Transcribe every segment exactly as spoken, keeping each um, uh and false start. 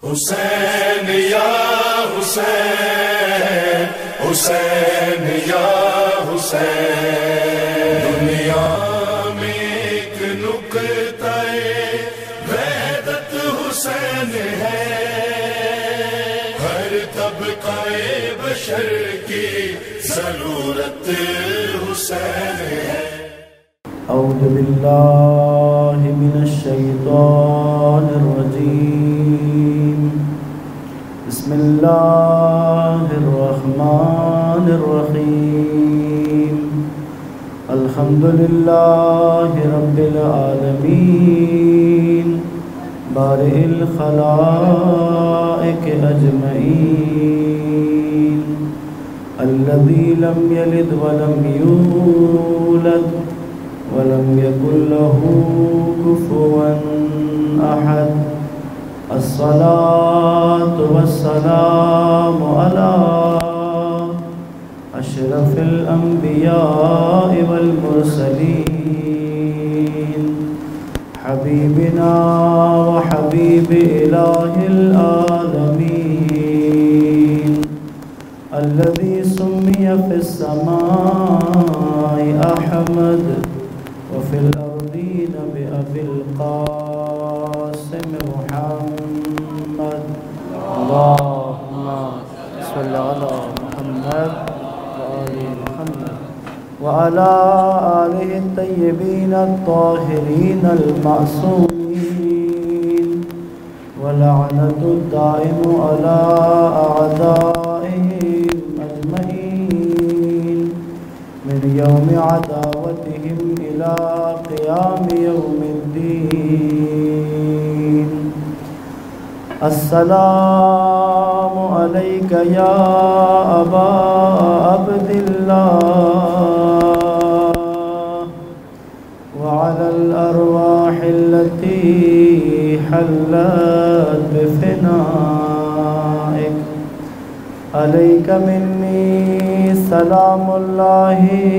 حسین یا حسین، حسین یا حسین، دنیا میں ایک نقطہ وحدت حسین ہے، ہر طبقہ بشر کی ضرورت حسین ہے۔ اعوذ باللہ من الشیطان الرجیم، بسم اللہ الرحمن الرحیم، الحمد للہ رب العالمین، بارئ الخلائق اجمعین، الذی لم یلد ولم یولد ولم يكن له كفوا أحد، الصلاة والسلام على أشرف الأنبياء والمرسلين، حبيبنا وحبيب إله العالمين، الذي سمي في السماء أحمد وفي الأرضين بأبي القاسم محمد، اللهم صل على محمد وآل محمد وعلى آله الطيبين الطاهرين المعصومين، ولعنة الدائم على أعدائهم أجمعين من يوم عداوتهم إلى قيام يوم الدين۔ السلام عليك يا أبا عبد الله، وعلى الأرواح التي حلت بفنائك، عليك مني سلام الله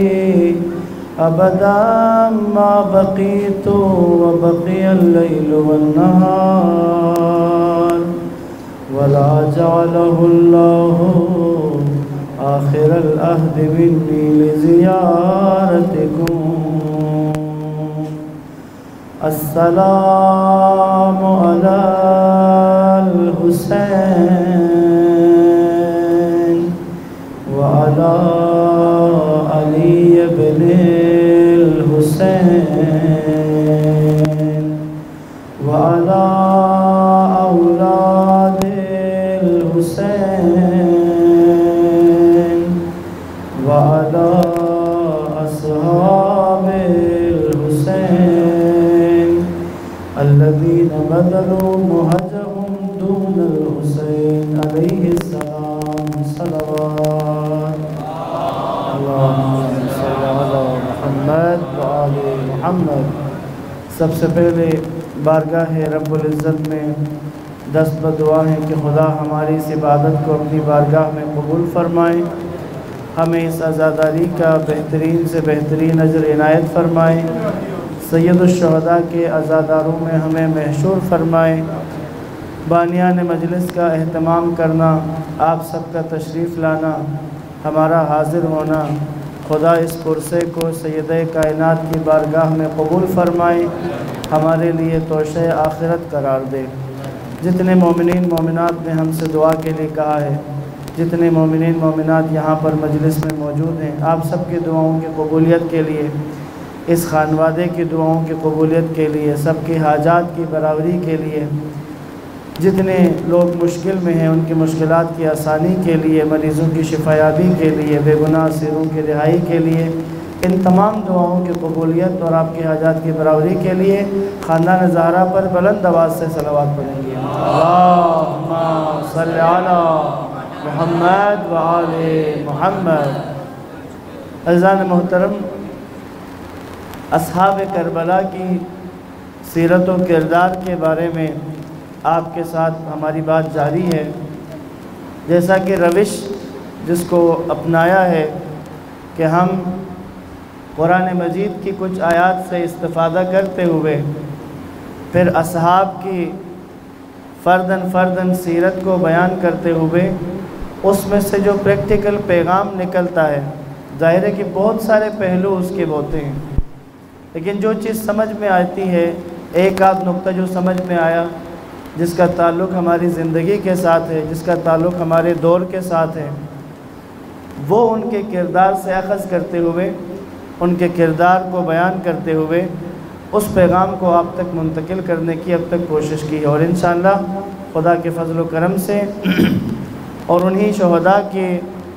أبدا ما بقيت وبقي الليل والنهار، ولا جعله الله آخر العهد مني لزيارتكم۔ السلام على الحسين وعلى علي بن الحسين وعلى أولاد الحسين وعلى أصحاب الحسين الذين بذلوا مهجهم دون الحسين عليه السلام، صلوات اللهم صل على محمد وآل محمد۔ سب سے پہلے بارگاہ رب العزت میں دست بدعا ہے کہ خدا ہماری اس عبادت کو اپنی بارگاہ میں قبول فرمائے، ہمیں اس عزاداری کا بہترین سے بہترین اجر عنایت فرمائے، سید الشہداء کے عزاداروں میں ہمیں محشور فرمائے۔ بانیان مجلس کا اہتمام کرنا، آپ سب کا تشریف لانا، ہمارا حاضر ہونا، خدا اس پرسے کو سید کائنات کی بارگاہ میں قبول فرمائے، ہمارے لیے توشہ آخرت قرار دے۔ جتنے مومنین مومنات نے ہم سے دعا کے لیے کہا ہے، جتنے مومنین مومنات یہاں پر مجلس میں موجود ہیں، آپ سب کی دعاؤں کی قبولیت کے لیے، اس خانوادے کی دعاؤں کی قبولیت کے لیے، سب کی حاجات کی برابری کے لیے، جتنے لوگ مشکل میں ہیں ان کی مشکلات کی آسانی کے لیے، مریضوں کی شفایابی کے لیے، بے گناہ اسیروں کی رہائی کے لیے، ان تمام دعاؤں کی قبولیت اور آپ کی حاجات کی برابری کے لیے خاندان زہرا پر بلند آواز سے صلوات پڑھیں گے۔ اللہم صل علی محمد و آل محمد۔ عزیزان محترم، اصحاب کربلا کی سیرت و کردار کے بارے میں آپ کے ساتھ ہماری بات جاری ہے۔ جیسا کہ روش جس کو اپنایا ہے کہ ہم قرآن مجید کی کچھ آیات سے استفادہ کرتے ہوئے پھر اصحاب کی فردن فردن سیرت کو بیان کرتے ہوئے اس میں سے جو پریکٹیکل پیغام نکلتا ہے، ظاہر ہے کہ بہت سارے پہلو اس کے ہوتے ہیں، لیکن جو چیز سمجھ میں آتی ہے، ایک آدھ نقطہ جو سمجھ میں آیا جس کا تعلق ہماری زندگی کے ساتھ ہے، جس کا تعلق ہمارے دور کے ساتھ ہے، وہ ان کے کردار سے اخذ کرتے ہوئے، ان کے کردار کو بیان کرتے ہوئے اس پیغام کو آپ تک منتقل کرنے کی اب تک کوشش کی ہے، اور انشاءاللہ خدا کے فضل و کرم سے اور انہی شہداء کی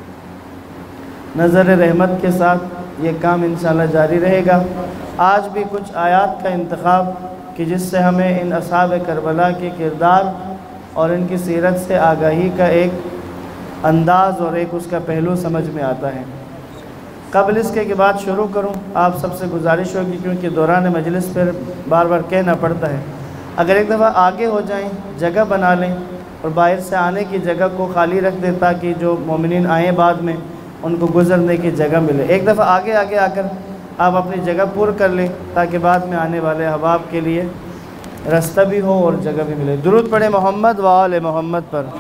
نظر رحمت کے ساتھ یہ کام انشاءاللہ جاری رہے گا۔ آج بھی کچھ آیات کا انتخاب کہ جس سے ہمیں ان اصحاب کربلا کے کردار اور ان کی سیرت سے آگاہی کا ایک انداز اور ایک اس کا پہلو سمجھ میں آتا ہے۔ قبل اس کے بعد شروع کروں، آپ سب سے گزارش ہوگی کیونکہ دوران مجلس پھر بار بار کہنا پڑتا ہے، اگر ایک دفعہ آگے ہو جائیں، جگہ بنا لیں اور باہر سے آنے کی جگہ کو خالی رکھ دیں تاکہ جو مومنین آئیں بعد میں ان کو گزرنے کی جگہ ملے۔ ایک دفعہ آگے آگے آ کر آپ اپنی جگہ پور کر لیں تاکہ بعد میں آنے والے احباب کے لیے رستہ بھی ہو اور جگہ بھی ملے۔ درود پڑھیں محمد و آل محمد پر۔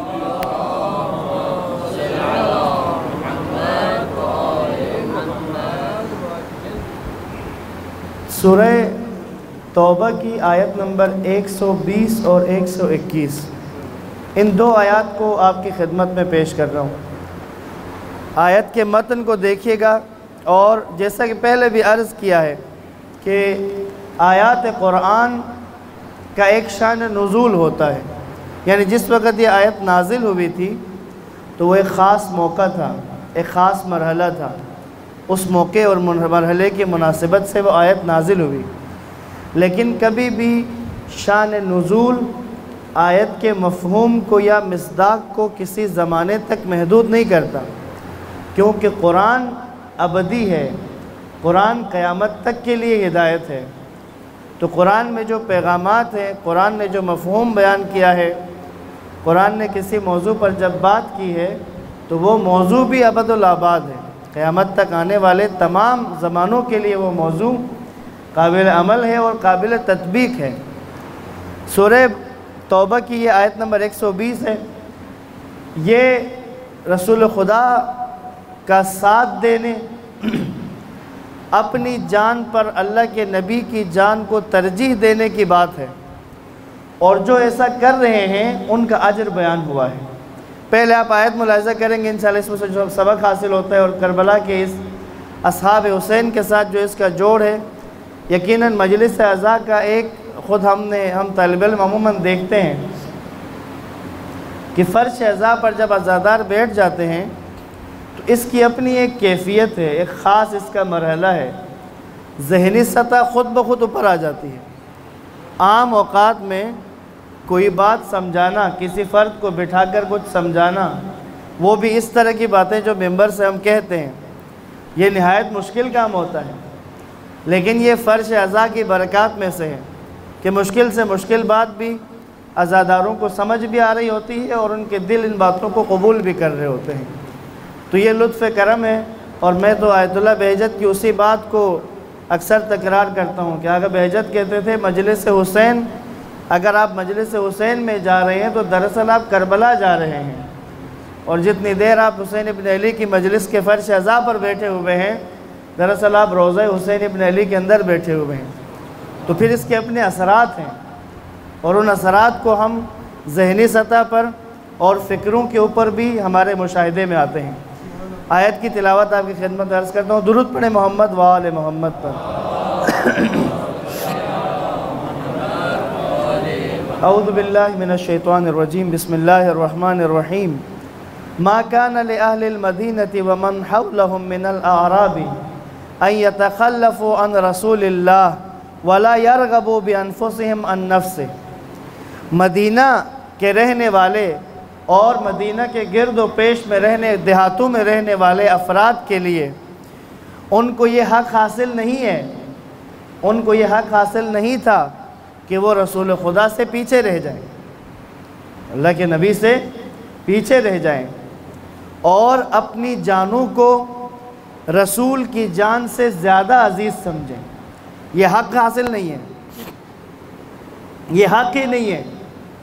سورہ توبہ کی آیت نمبر ایک سو بیس اور ایک سو اکیس، ان دو آیات کو آپ کی خدمت میں پیش کر رہا ہوں۔ آیت کے متن کو دیکھیے گا، اور جیسا کہ پہلے بھی عرض کیا ہے کہ آیات قرآن کا ایک شان نزول ہوتا ہے، یعنی جس وقت یہ آیت نازل ہوئی تھی تو وہ ایک خاص موقع تھا، ایک خاص مرحلہ تھا، اس موقع اور مرحلے کی مناسبت سے وہ آیت نازل ہوئی۔ لیکن کبھی بھی شان نزول آیت کے مفہوم کو یا مصداق کو کسی زمانے تک محدود نہیں کرتا، کیونکہ قرآن ابدی ہے، قرآن قیامت تک کے لیے ہدایت ہے۔ تو قرآن میں جو پیغامات ہیں، قرآن نے جو مفہوم بیان کیا ہے، قرآن نے کسی موضوع پر جب بات کی ہے تو وہ موضوع بھی ابدالآباد ہے، قیامت تک آنے والے تمام زمانوں کے لیے وہ موضوع قابل عمل ہے اور قابل تطبیق ہے۔ سورہ توبہ کی یہ آیت نمبر ایک سو بیس ہے، یہ رسول خدا کا ساتھ دینے، اپنی جان پر اللہ کے نبی کی جان کو ترجیح دینے کی بات ہے، اور جو ایسا کر رہے ہیں ان کا اجر بیان ہوا ہے۔ پہلے آپ آیت ملاحظہ کریں گے انشاءاللہ، اس میں سے جو سبق حاصل ہوتا ہے، اور کربلا کے اس اصحاب حسین کے ساتھ جو اس کا جوڑ ہے، یقیناً مجلس اعزاء کا ایک خود ہم نے ہم طالب علم عموماً دیکھتے ہیں کہ فرش اعزاء پر جب عزادار بیٹھ جاتے ہیں تو اس کی اپنی ایک کیفیت ہے، ایک خاص اس کا مرحلہ ہے، ذہنی سطح خود بخود اوپر آ جاتی ہے۔ عام اوقات میں کوئی بات سمجھانا، کسی فرد کو بٹھا کر کچھ سمجھانا، وہ بھی اس طرح کی باتیں جو ممبر سے ہم کہتے ہیں، یہ نہایت مشکل کام ہوتا ہے، لیکن یہ فرش اعزاء کی برکات میں سے ہے کہ مشکل سے مشکل بات بھی عزاداروں کو سمجھ بھی آ رہی ہوتی ہے اور ان کے دل ان باتوں کو قبول بھی کر رہے ہوتے ہیں۔ تو یہ لطف کرم ہے، اور میں تو آیت اللہ بہجت کی اسی بات کو اکثر تکرار کرتا ہوں کہ آقا بہجت کہتے تھے مجلس حسین، اگر آپ مجلس حسین میں جا رہے ہیں تو دراصل آپ کربلا جا رہے ہیں، اور جتنی دیر آپ حسین ابن علی کی مجلس کے فرش اعزاء پر بیٹھے ہوئے ہیں دراصل آپ روضہ حسین ابن علی کے اندر بیٹھے ہوئے ہیں۔ تو پھر اس کے اپنے اثرات ہیں، اور ان اثرات کو ہم ذہنی سطح پر اور فکروں کے اوپر بھی ہمارے مشاہدے میں آتے ہیں۔ آیت کی تلاوت آپ کی خدمت میں عرض کرتا ہوں، درود پڑھیں محمد و آل محمد پر۔ اعوذ باللہ من الشیطان الرجیم، بسم اللہ الرحمن الرحیم۔ ما كان لأهل المدینة ومن حولهم من الأعراب ان يتخلفوا عن رسول اللہ ولا يرغبوا بأنفسهم عن نفسه۔ مدینہ کے رہنے والے اور مدینہ کے گرد و پیش میں رہنے، دیہاتوں میں رہنے والے افراد کے لیے ان کو یہ حق حاصل نہیں ہے، ان کو یہ حق حاصل نہیں تھا کہ وہ رسول خدا سے پیچھے رہ جائیں، اللہ کے نبی سے پیچھے رہ جائیں، اور اپنی جانوں کو رسول کی جان سے زیادہ عزیز سمجھیں۔ یہ حق حاصل نہیں ہے، یہ حق ہی نہیں ہے۔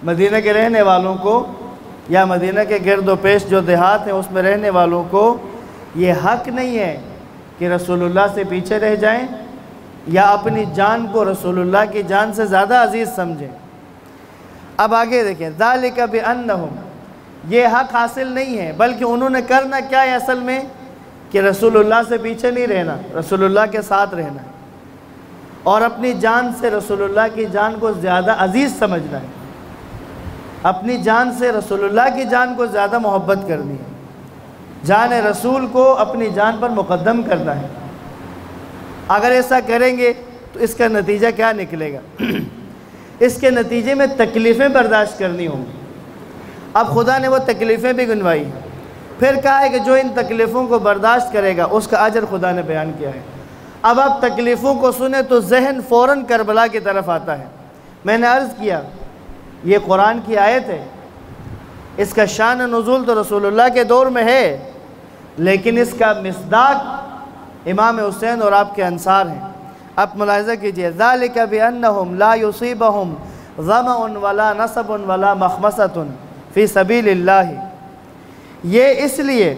مدینہ کے رہنے والوں کو یا مدینہ کے گرد و پیش جو دیہات ہیں اس میں رہنے والوں کو یہ حق نہیں ہے کہ رسول اللہ سے پیچھے رہ جائیں یا اپنی جان کو رسول اللہ کی جان سے زیادہ عزیز سمجھیں۔ اب آگے دیکھیں، ذالک بانہم، یہ حق حاصل نہیں ہے، بلکہ انہوں نے کرنا کیا ہے اصل میں کہ رسول اللہ سے پیچھے نہیں رہنا، رسول اللہ کے ساتھ رہنا ہے اور اپنی جان سے رسول اللہ کی جان کو زیادہ عزیز سمجھنا ہے، اپنی جان سے رسول اللہ کی جان کو زیادہ محبت کرنی ہے، جان رسول کو اپنی جان پر مقدم کرنا ہے۔ اگر ایسا کریں گے تو اس کا نتیجہ کیا نکلے گا؟ اس کے نتیجے میں تکلیفیں برداشت کرنی ہوں گی۔ اب خدا نے وہ تکلیفیں بھی گنوائی، پھر کہا ہے کہ جو ان تکلیفوں کو برداشت کرے گا اس کا اجر خدا نے بیان کیا ہے۔ اب آپ تکلیفوں کو سنیں تو ذہن فوراً کربلا کی طرف آتا ہے۔ میں نے عرض کیا یہ قرآن کی آیت ہے، اس کا شان نزول تو رسول اللہ کے دور میں ہے، لیکن اس کا مصداق امام حسین اور آپ کے انصار ہیں۔ اب ملاحظہ کیجئے، ذالک بانہم لا یصیبہم ظمأ ولا نصب ولا مخمصۃ فی سبیل اللہ، یہ اس لیے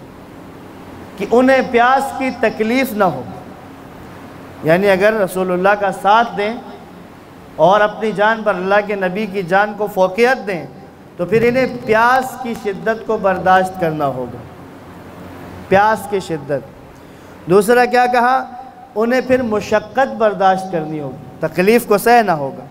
کہ انہیں پیاس کی تکلیف نہ ہو، یعنی اگر رسول اللہ کا ساتھ دیں اور اپنی جان پر اللہ کے نبی کی جان کو فوقیت دیں تو پھر انہیں پیاس کی شدت کو برداشت کرنا ہوگا، پیاس کی شدت۔ دوسرا کیا کہا؟ انہیں پھر مشقت برداشت کرنی ہوگی، تکلیف کو سہنا ہوگا،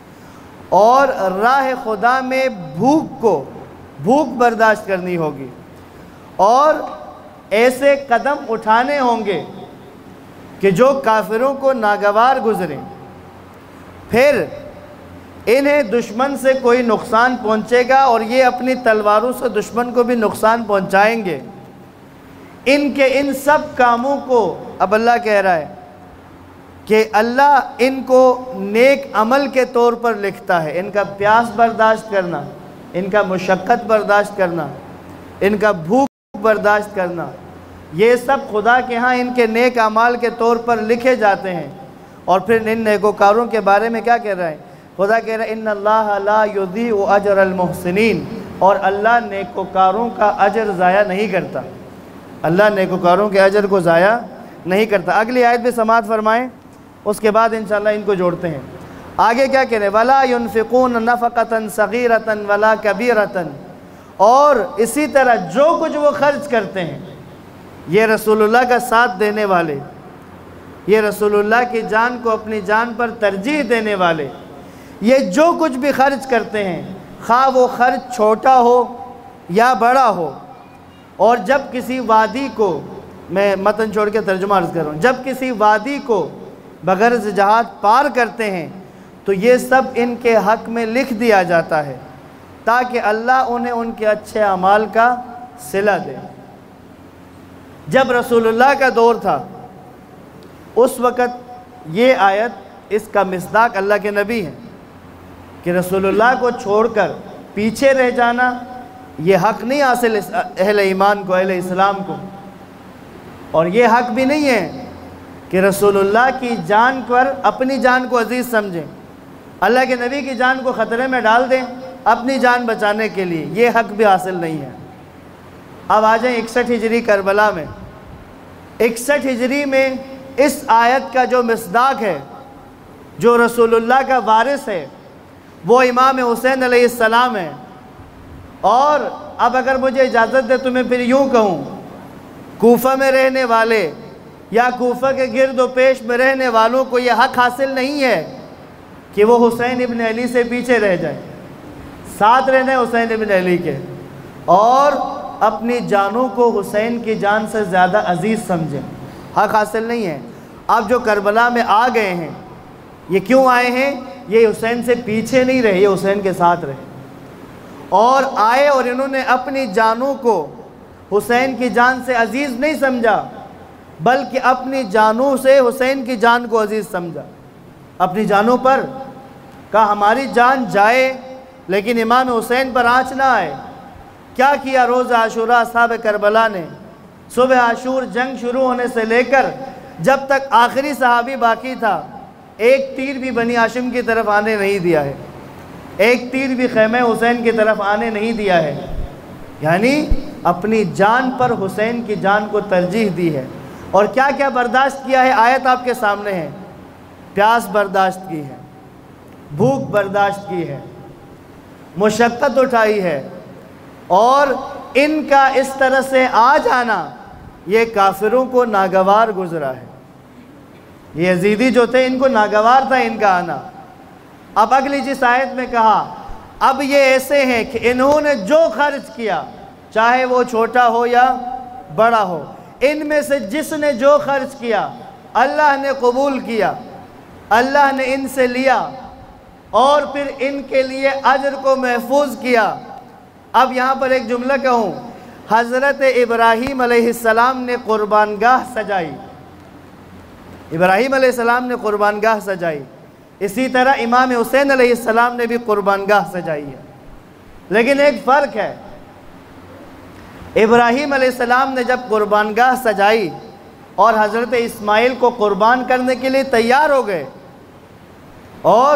اور راہ خدا میں بھوک کو بھوک برداشت کرنی ہوگی، اور ایسے قدم اٹھانے ہوں گے کہ جو کافروں کو ناگوار گزریں، پھر انہیں دشمن سے کوئی نقصان پہنچے گا اور یہ اپنی تلواروں سے دشمن کو بھی نقصان پہنچائیں گے۔ ان کے ان سب کاموں کو اب اللہ کہہ رہا ہے کہ اللہ ان کو نیک عمل کے طور پر لکھتا ہے، ان کا پیاس برداشت کرنا، ان کا مشقت برداشت کرنا، ان کا بھوک برداشت کرنا، یہ سب خدا کے ہاں ان کے نیک اعمال کے طور پر لکھے جاتے ہیں۔ اور پھر ان نیکوکاروں کے بارے میں کیا کہہ رہا ہے؟ خدا کہہ رہا ہے ان اللہ لا یضیع اجر المحسنین، اور اللہ نیکوکاروں کا اجر ضائع نہیں کرتا، اللہ نیکوکاروں کے اجر کو ضائع نہیں کرتا۔ اگلی آیت بھی سماعت فرمائیں، اس کے بعد انشاءاللہ ان کو جوڑتے ہیں۔ آگے کیا کہہ رہے ہیں؟ وَلَا يُنْفِقُونَ نَفَقَةً صَغِيرَةً وَلَا كَبِيرَةً، اور اسی طرح جو کچھ وہ خرچ کرتے ہیں، یہ رسول اللہ کا ساتھ دینے والے، یہ رسول اللہ کی جان کو اپنی جان پر ترجیح دینے والے، یہ جو کچھ بھی خرچ کرتے ہیں، خواہ وہ خرچ چھوٹا ہو یا بڑا ہو، اور جب کسی وادی کو، میں متن چھوڑ کے ترجمہ عرض کر رہا ہوں، جب کسی وادی کو بغرض جہاد پار کرتے ہیں تو یہ سب ان کے حق میں لکھ دیا جاتا ہے تاکہ اللہ انہیں ان کے اچھے اعمال کا صلہ دے۔ جب رسول اللہ کا دور تھا اس وقت یہ آیت، اس کا مصداق اللہ کے نبی ہیں کہ رسول اللہ کو چھوڑ کر پیچھے رہ جانا یہ حق نہیں حاصل اہل ایمان کو، اہل اسلام کو، اور یہ حق بھی نہیں ہے کہ رسول اللہ کی جان پر اپنی جان کو عزیز سمجھیں، اللہ کے نبی کی جان کو خطرے میں ڈال دیں اپنی جان بچانے کے لیے، یہ حق بھی حاصل نہیں ہے۔ اب آ جائیں اکسٹھ ہجری کربلا میں۔ اکسٹھ ہجری میں اس آیت کا جو مصداق ہے، جو رسول اللہ کا وارث ہے، وہ امام حسین علیہ السلام ہے۔ اور اب اگر مجھے اجازت دے تو میں پھر یوں کہوں، کوفہ میں رہنے والے یا کوفہ کے گرد و پیش میں رہنے والوں کو یہ حق حاصل نہیں ہے کہ وہ حسین ابن علی سے پیچھے رہ جائیں، ساتھ رہنا ہے حسین ابن علی کے، اور اپنی جانوں کو حسین کی جان سے زیادہ عزیز سمجھیں، حق حاصل نہیں ہے۔ اب جو کربلا میں آ گئے ہیں، یہ کیوں آئے ہیں؟ یہ حسین سے پیچھے نہیں رہے، یہ حسین کے ساتھ رہے، اور آئے اور انہوں نے اپنی جانوں کو حسین کی جان سے عزیز نہیں سمجھا، بلکہ اپنی جانوں سے حسین کی جان کو عزیز سمجھا۔ اپنی جانوں پر کہا ہماری جان جائے لیکن امام حسین پر آنچ نہ آئے۔ کیا کیا روز عاشوراء اصحاب کربلا نے؟ صبح عاشور جنگ شروع ہونے سے لے کر جب تک آخری صحابی باقی تھا، ایک تیر بھی بنی ہاشم کی طرف آنے نہیں دیا ہے۔ ایک تیر بھی خیمہ حسین کی طرف آنے نہیں دیا ہے، یعنی اپنی جان پر حسین کی جان کو ترجیح دی ہے۔ اور کیا کیا برداشت کیا ہے، آیت آپ کے سامنے ہے۔ پیاس برداشت کی ہے، بھوک برداشت کی ہے، مشقت اٹھائی ہے، اور ان کا اس طرح سے آ جانا یہ کافروں کو ناگوار گزرا ہے۔ یہ یزیدی جو تھے ان کو ناگوار تھا ان کا آنا۔ اب اگلی جس آیت میں کہا اب یہ ایسے ہیں کہ انہوں نے جو خرچ کیا، چاہے وہ چھوٹا ہو یا بڑا ہو، ان میں سے جس نے جو خرچ کیا اللہ نے قبول کیا، اللہ نے ان سے لیا اور پھر ان کے لیے اجر کو محفوظ کیا۔ اب یہاں پر ایک جملہ کہوں، حضرت ابراہیم علیہ السلام نے قربان گاہ سجائی، ابراہیم علیہ السلام نے قربان گاہ سجائی، اسی طرح امام حسین علیہ السلام نے بھی قربان گاہ سجائی ہے۔ لیکن ایک فرق ہے، ابراہیم علیہ السلام نے جب قربان گاہ سجائی اور حضرت اسماعیل کو قربان کرنے کے لیے تیار ہو گئے، اور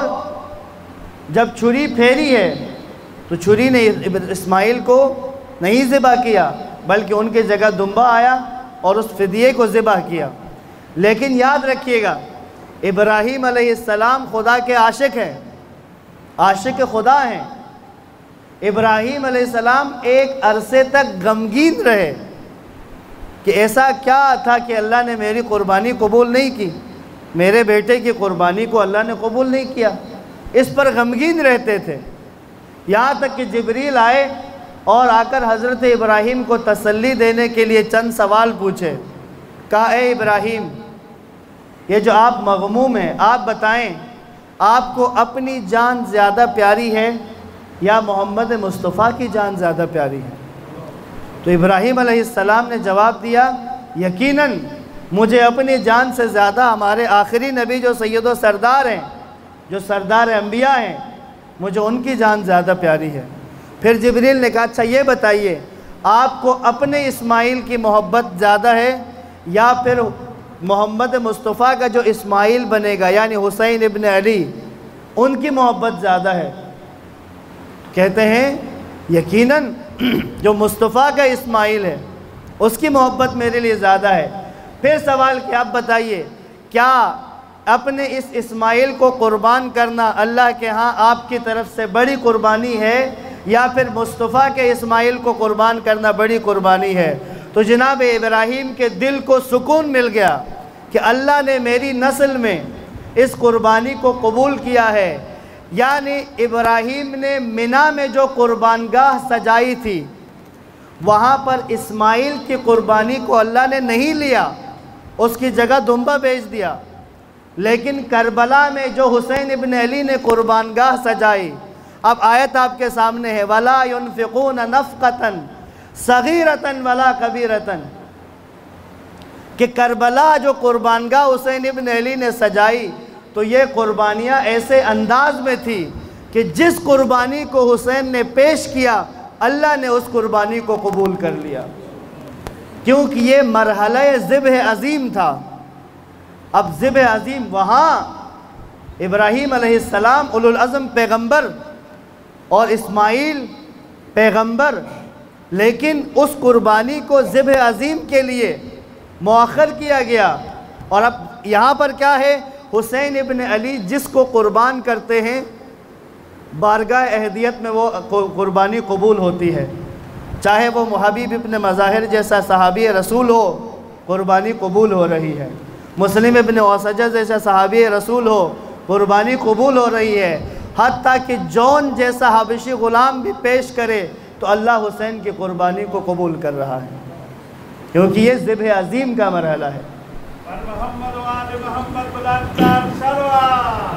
جب چھری پھیری ہے تو چھری نے اسماعیل کو نہیں ذبح کیا بلکہ ان کی جگہ دمبا آیا اور اس فدیے کو ذبح کیا۔ لیکن یاد رکھیے گا ابراہیم علیہ السلام خدا کے عاشق ہیں، عاشق خدا ہیں۔ ابراہیم علیہ السلام ایک عرصے تک غمگین رہے کہ ایسا کیا تھا کہ اللہ نے میری قربانی قبول نہیں کی، میرے بیٹے کی قربانی کو اللہ نے قبول نہیں کیا، اس پر غمگین رہتے تھے۔ یہاں تک کہ جبریل آئے اور آ کر حضرت ابراہیم کو تسلی دینے کے لیے چند سوال پوچھے۔ کہا اے ابراہیم، یہ جو آپ مغموم ہیں، آپ بتائیں آپ کو اپنی جان زیادہ پیاری ہے یا محمد مصطفیٰ کی جان زیادہ پیاری ہے؟ تو ابراہیم علیہ السلام نے جواب دیا، یقیناً مجھے اپنی جان سے زیادہ ہمارے آخری نبی جو سید و سردار ہیں، جو سردار انبیاء ہیں، مجھے ان کی جان زیادہ پیاری ہے۔ پھر جبریل نے کہا اچھا یہ بتائیے آپ کو اپنے اسماعیل کی محبت زیادہ ہے یا پھر محمد مصطفیٰ کا جو اسماعیل بنے گا یعنی حسین ابن علی، ان کی محبت زیادہ ہے؟ کہتے ہیں یقیناً جو مصطفیٰ کا اسماعیل ہے اس کی محبت میرے لیے زیادہ ہے۔ پھر سوال کیا، آپ بتائیے کیا اپنے اس اسماعیل کو قربان کرنا اللہ کے ہاں آپ کی طرف سے بڑی قربانی ہے یا پھر مصطفیٰ کے اسماعیل کو قربان کرنا بڑی قربانی ہے؟ تو جناب ابراہیم کے دل کو سکون مل گیا کہ اللہ نے میری نسل میں اس قربانی کو قبول کیا ہے۔ یعنی ابراہیم نے منا میں جو قربان گاہ سجائی تھی وہاں پر اسماعیل کی قربانی کو اللہ نے نہیں لیا، اس کی جگہ دمبا بیچ دیا۔ لیکن کربلا میں جو حسین ابن علی نے قربان گاہ سجائی، اب آیت آپ کے سامنے ہے، وَلَا يُنْفِقُونَ نَفْقَةً صَغِيرَةً وَلَا كَبِيرَةً، کہ کربلا جو قربان گاہ حسین ابن علی نے سجائی تو یہ قربانیاں ایسے انداز میں تھی کہ جس قربانی کو حسین نے پیش کیا اللہ نے اس قربانی کو قبول کر لیا، کیونکہ یہ مرحلہ ذبح عظیم تھا۔ اب ذبح عظیم وہاں ابراہیم علیہ السلام اولو العزم پیغمبر اور اسماعیل پیغمبر، لیکن اس قربانی کو ذبح عظیم کے لیے مؤخر کیا گیا۔ اور اب یہاں پر کیا ہے، حسین ابن علی جس کو قربان کرتے ہیں بارگاہ اہدیت میں وہ قربانی قبول ہوتی ہے، چاہے وہ محبیب ابن مظاہر جیسا صحابی رسول ہو، قربانی قبول ہو رہی ہے، مسلم ابن اوسجہ جیسا صحابی رسول ہو، قربانی قبول ہو رہی ہے، حتیٰ کہ جون جیسا حبشی غلام بھی پیش کرے تو اللہ حسین کی قربانی کو قبول کر رہا ہے، کیونکہ یہ ذبح عظیم کا مرحلہ ہے۔ محمد و آل محمد بلندتر شروع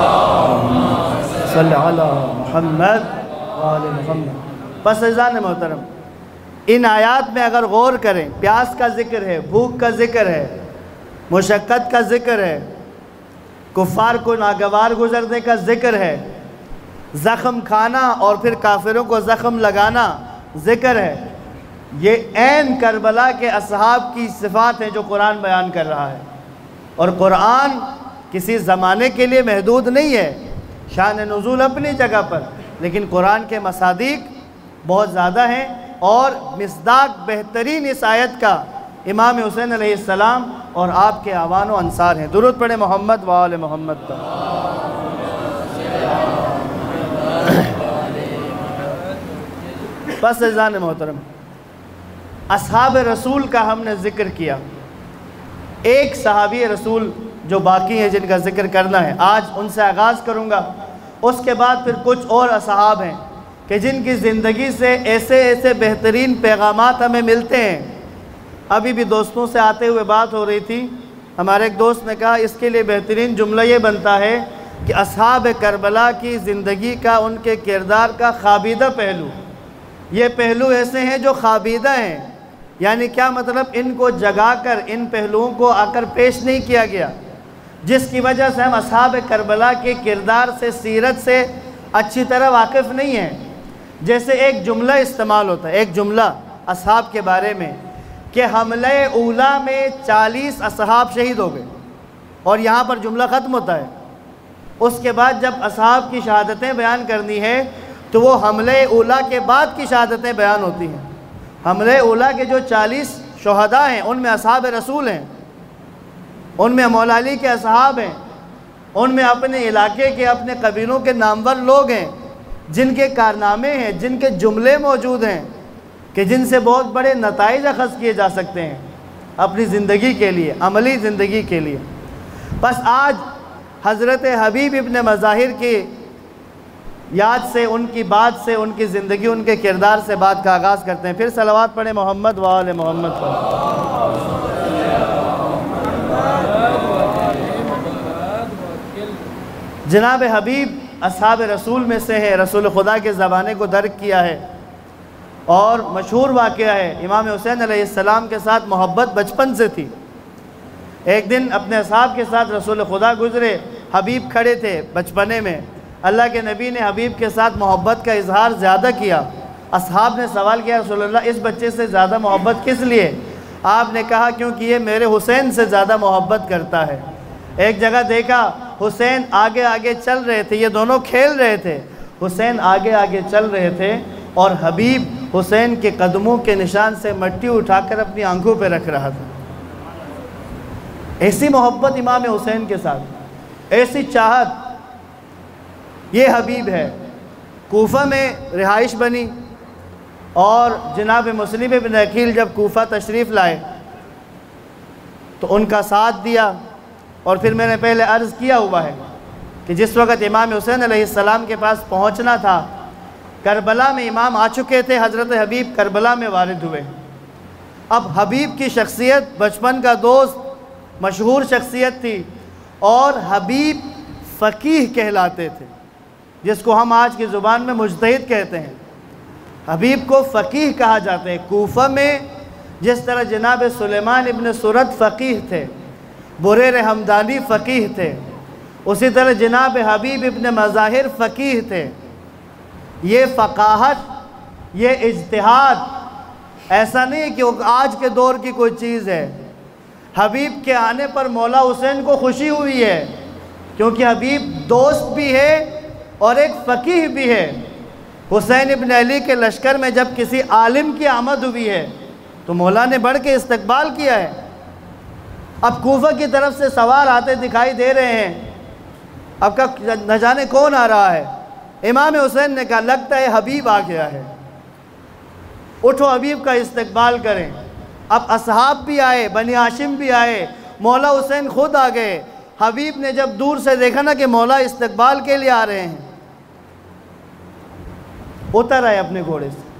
صلی علی محمد و آل محمد۔ پس عزیزان محترم، ان آیات میں اگر غور کریں، پیاس کا ذکر ہے، بھوک کا ذکر ہے، مشقت کا ذکر ہے، کفار کو ناگوار گزرنے کا ذکر ہے، زخم کھانا اور پھر کافروں کو زخم لگانا ذکر ہے، یہ عین کربلا کے اصحاب کی صفات ہیں جو قرآن بیان کر رہا ہے۔ اور قرآن کسی زمانے کے لیے محدود نہیں ہے، شان نزول اپنی جگہ پر، لیکن قرآن کے مصادیق بہت زیادہ ہیں، اور مصداق بہترین اس آیت کا امام حسین علیہ السلام اور آپ کے اعوان و انصار ہیں۔ درود پڑھیں محمد و آل محمد پر۔ بس عزیزان محترم، اصحاب رسول کا ہم نے ذکر کیا، ایک صحابی رسول جو باقی ہیں جن کا ذکر کرنا ہے، آج ان سے آغاز کروں گا۔ اس کے بعد پھر کچھ اور اصحاب ہیں کہ جن کی زندگی سے ایسے ایسے بہترین پیغامات ہمیں ملتے ہیں۔ ابھی بھی دوستوں سے آتے ہوئے بات ہو رہی تھی، ہمارے ایک دوست نے کہا اس کے لیے بہترین جملہ یہ بنتا ہے کہ اصحاب کربلا کی زندگی کا، ان کے کردار کا خوابیدہ پہلو، یہ پہلو ایسے ہیں جو خوابیدہ ہیں، یعنی کیا مطلب؟ ان کو جگا کر ان پہلوؤں کو آ کر پیش نہیں کیا گیا، جس کی وجہ سے ہم اصحاب کربلا کے کردار سے، سیرت سے اچھی طرح واقف نہیں ہیں۔ جیسے ایک جملہ استعمال ہوتا ہے، ایک جملہ اصحاب کے بارے میں کہ حملہ اولا میں چالیس اصحاب شہید ہو گئے، اور یہاں پر جملہ ختم ہوتا ہے۔ اس کے بعد جب اصحاب کی شہادتیں بیان کرنی ہے تو وہ حملہ اولا کے بعد کی شہادتیں بیان ہوتی ہیں۔ حملہ اولا کے جو چالیس شہداء ہیں ان میں اصحاب رسول ہیں، ان میں مولا علی کے اصحاب ہیں، ان میں اپنے علاقے کے، اپنے قبیلوں کے نامور لوگ ہیں جن کے کارنامے ہیں، جن کے جملے موجود ہیں کہ جن سے بہت بڑے نتائج اخذ کیے جا سکتے ہیں اپنی زندگی کے لیے، عملی زندگی کے لیے۔ بس آج حضرت حبیب ابن مظاہر کی یاد سے، ان کی بات سے، ان کی زندگی، ان کے کردار سے بات کا آغاز کرتے ہیں۔ پھر صلوات پڑھیں محمد و آل محمد پر۔ جناب حبیب اصحاب رسول میں سے ہے، رسول خدا کے زمانے کو درک کیا ہے، اور مشہور واقعہ ہے، امام حسین علیہ السلام کے ساتھ محبت بچپن سے تھی۔ ایک دن اپنے اصحاب کے ساتھ رسول خدا گزرے، حبیب کھڑے تھے بچپنے میں، اللہ کے نبی نے حبیب کے ساتھ محبت کا اظہار زیادہ کیا۔ اصحاب نے سوال کیا، رسول اللہ اس بچے سے زیادہ محبت کس لیے؟ آپ نے کہا کیونکہ یہ میرے حسین سے زیادہ محبت کرتا ہے۔ ایک جگہ دیکھا حسین آگے آگے چل رہے تھے، یہ دونوں کھیل رہے تھے، حسین آگے آگے چل رہے تھے اور حبیب حسین کے قدموں کے نشان سے مٹی اٹھا کر اپنی آنکھوں پہ رکھ رہا تھا۔ ایسی محبت امام حسین کے ساتھ، ایسی چاہت، یہ حبیب ہے۔ کوفہ میں رہائش بنی، اور جناب مسلم ابن عقیل جب کوفہ تشریف لائے تو ان کا ساتھ دیا۔ اور پھر میں نے پہلے عرض کیا ہوا ہے کہ جس وقت امام حسین علیہ السلام کے پاس پہنچنا تھا، کربلا میں امام آ چکے تھے، حضرت حبیب کربلا میں وارد ہوئے۔ اب حبیب کی شخصیت بچپن کا دوست، مشہور شخصیت تھی، اور حبیب فقیہ کہلاتے تھے، جس کو ہم آج کی زبان میں مجتہد کہتے ہیں۔ حبیب کو فقیہ کہا جاتا ہے۔ کوفہ میں جس طرح جناب سلیمان ابن سرد فقیہ تھے، بریر حمدانی فقیہ تھے، اسی طرح جناب حبیب ابن مظاہر فقیہ تھے۔ یہ فقاہت، یہ اجتہاد ایسا نہیں کہ وہ آج کے دور کی کوئی چیز ہے۔ حبیب کے آنے پر مولا حسین کو خوشی ہوئی ہے، کیونکہ حبیب دوست بھی ہے اور ایک فقیہ بھی ہے۔ حسین ابن علی کے لشکر میں جب کسی عالم کی آمد ہوئی ہے تو مولا نے بڑھ کے استقبال کیا ہے۔ اب کوفہ کی طرف سے سوار آتے دکھائی دے رہے ہیں، اب کا نہ جانے کون آ رہا ہے۔ امام حسین نے کہا لگتا ہے حبیب آ گیا ہے، اٹھو حبیب کا استقبال کریں۔ اب اصحاب بھی آئے، بنی ہاشم بھی آئے، مولا حسین خود آ گئے۔ حبیب نے جب دور سے دیکھا نا کہ مولا استقبال کے لیے آ رہے ہیں، اتر آئے اپنے گھوڑے سے،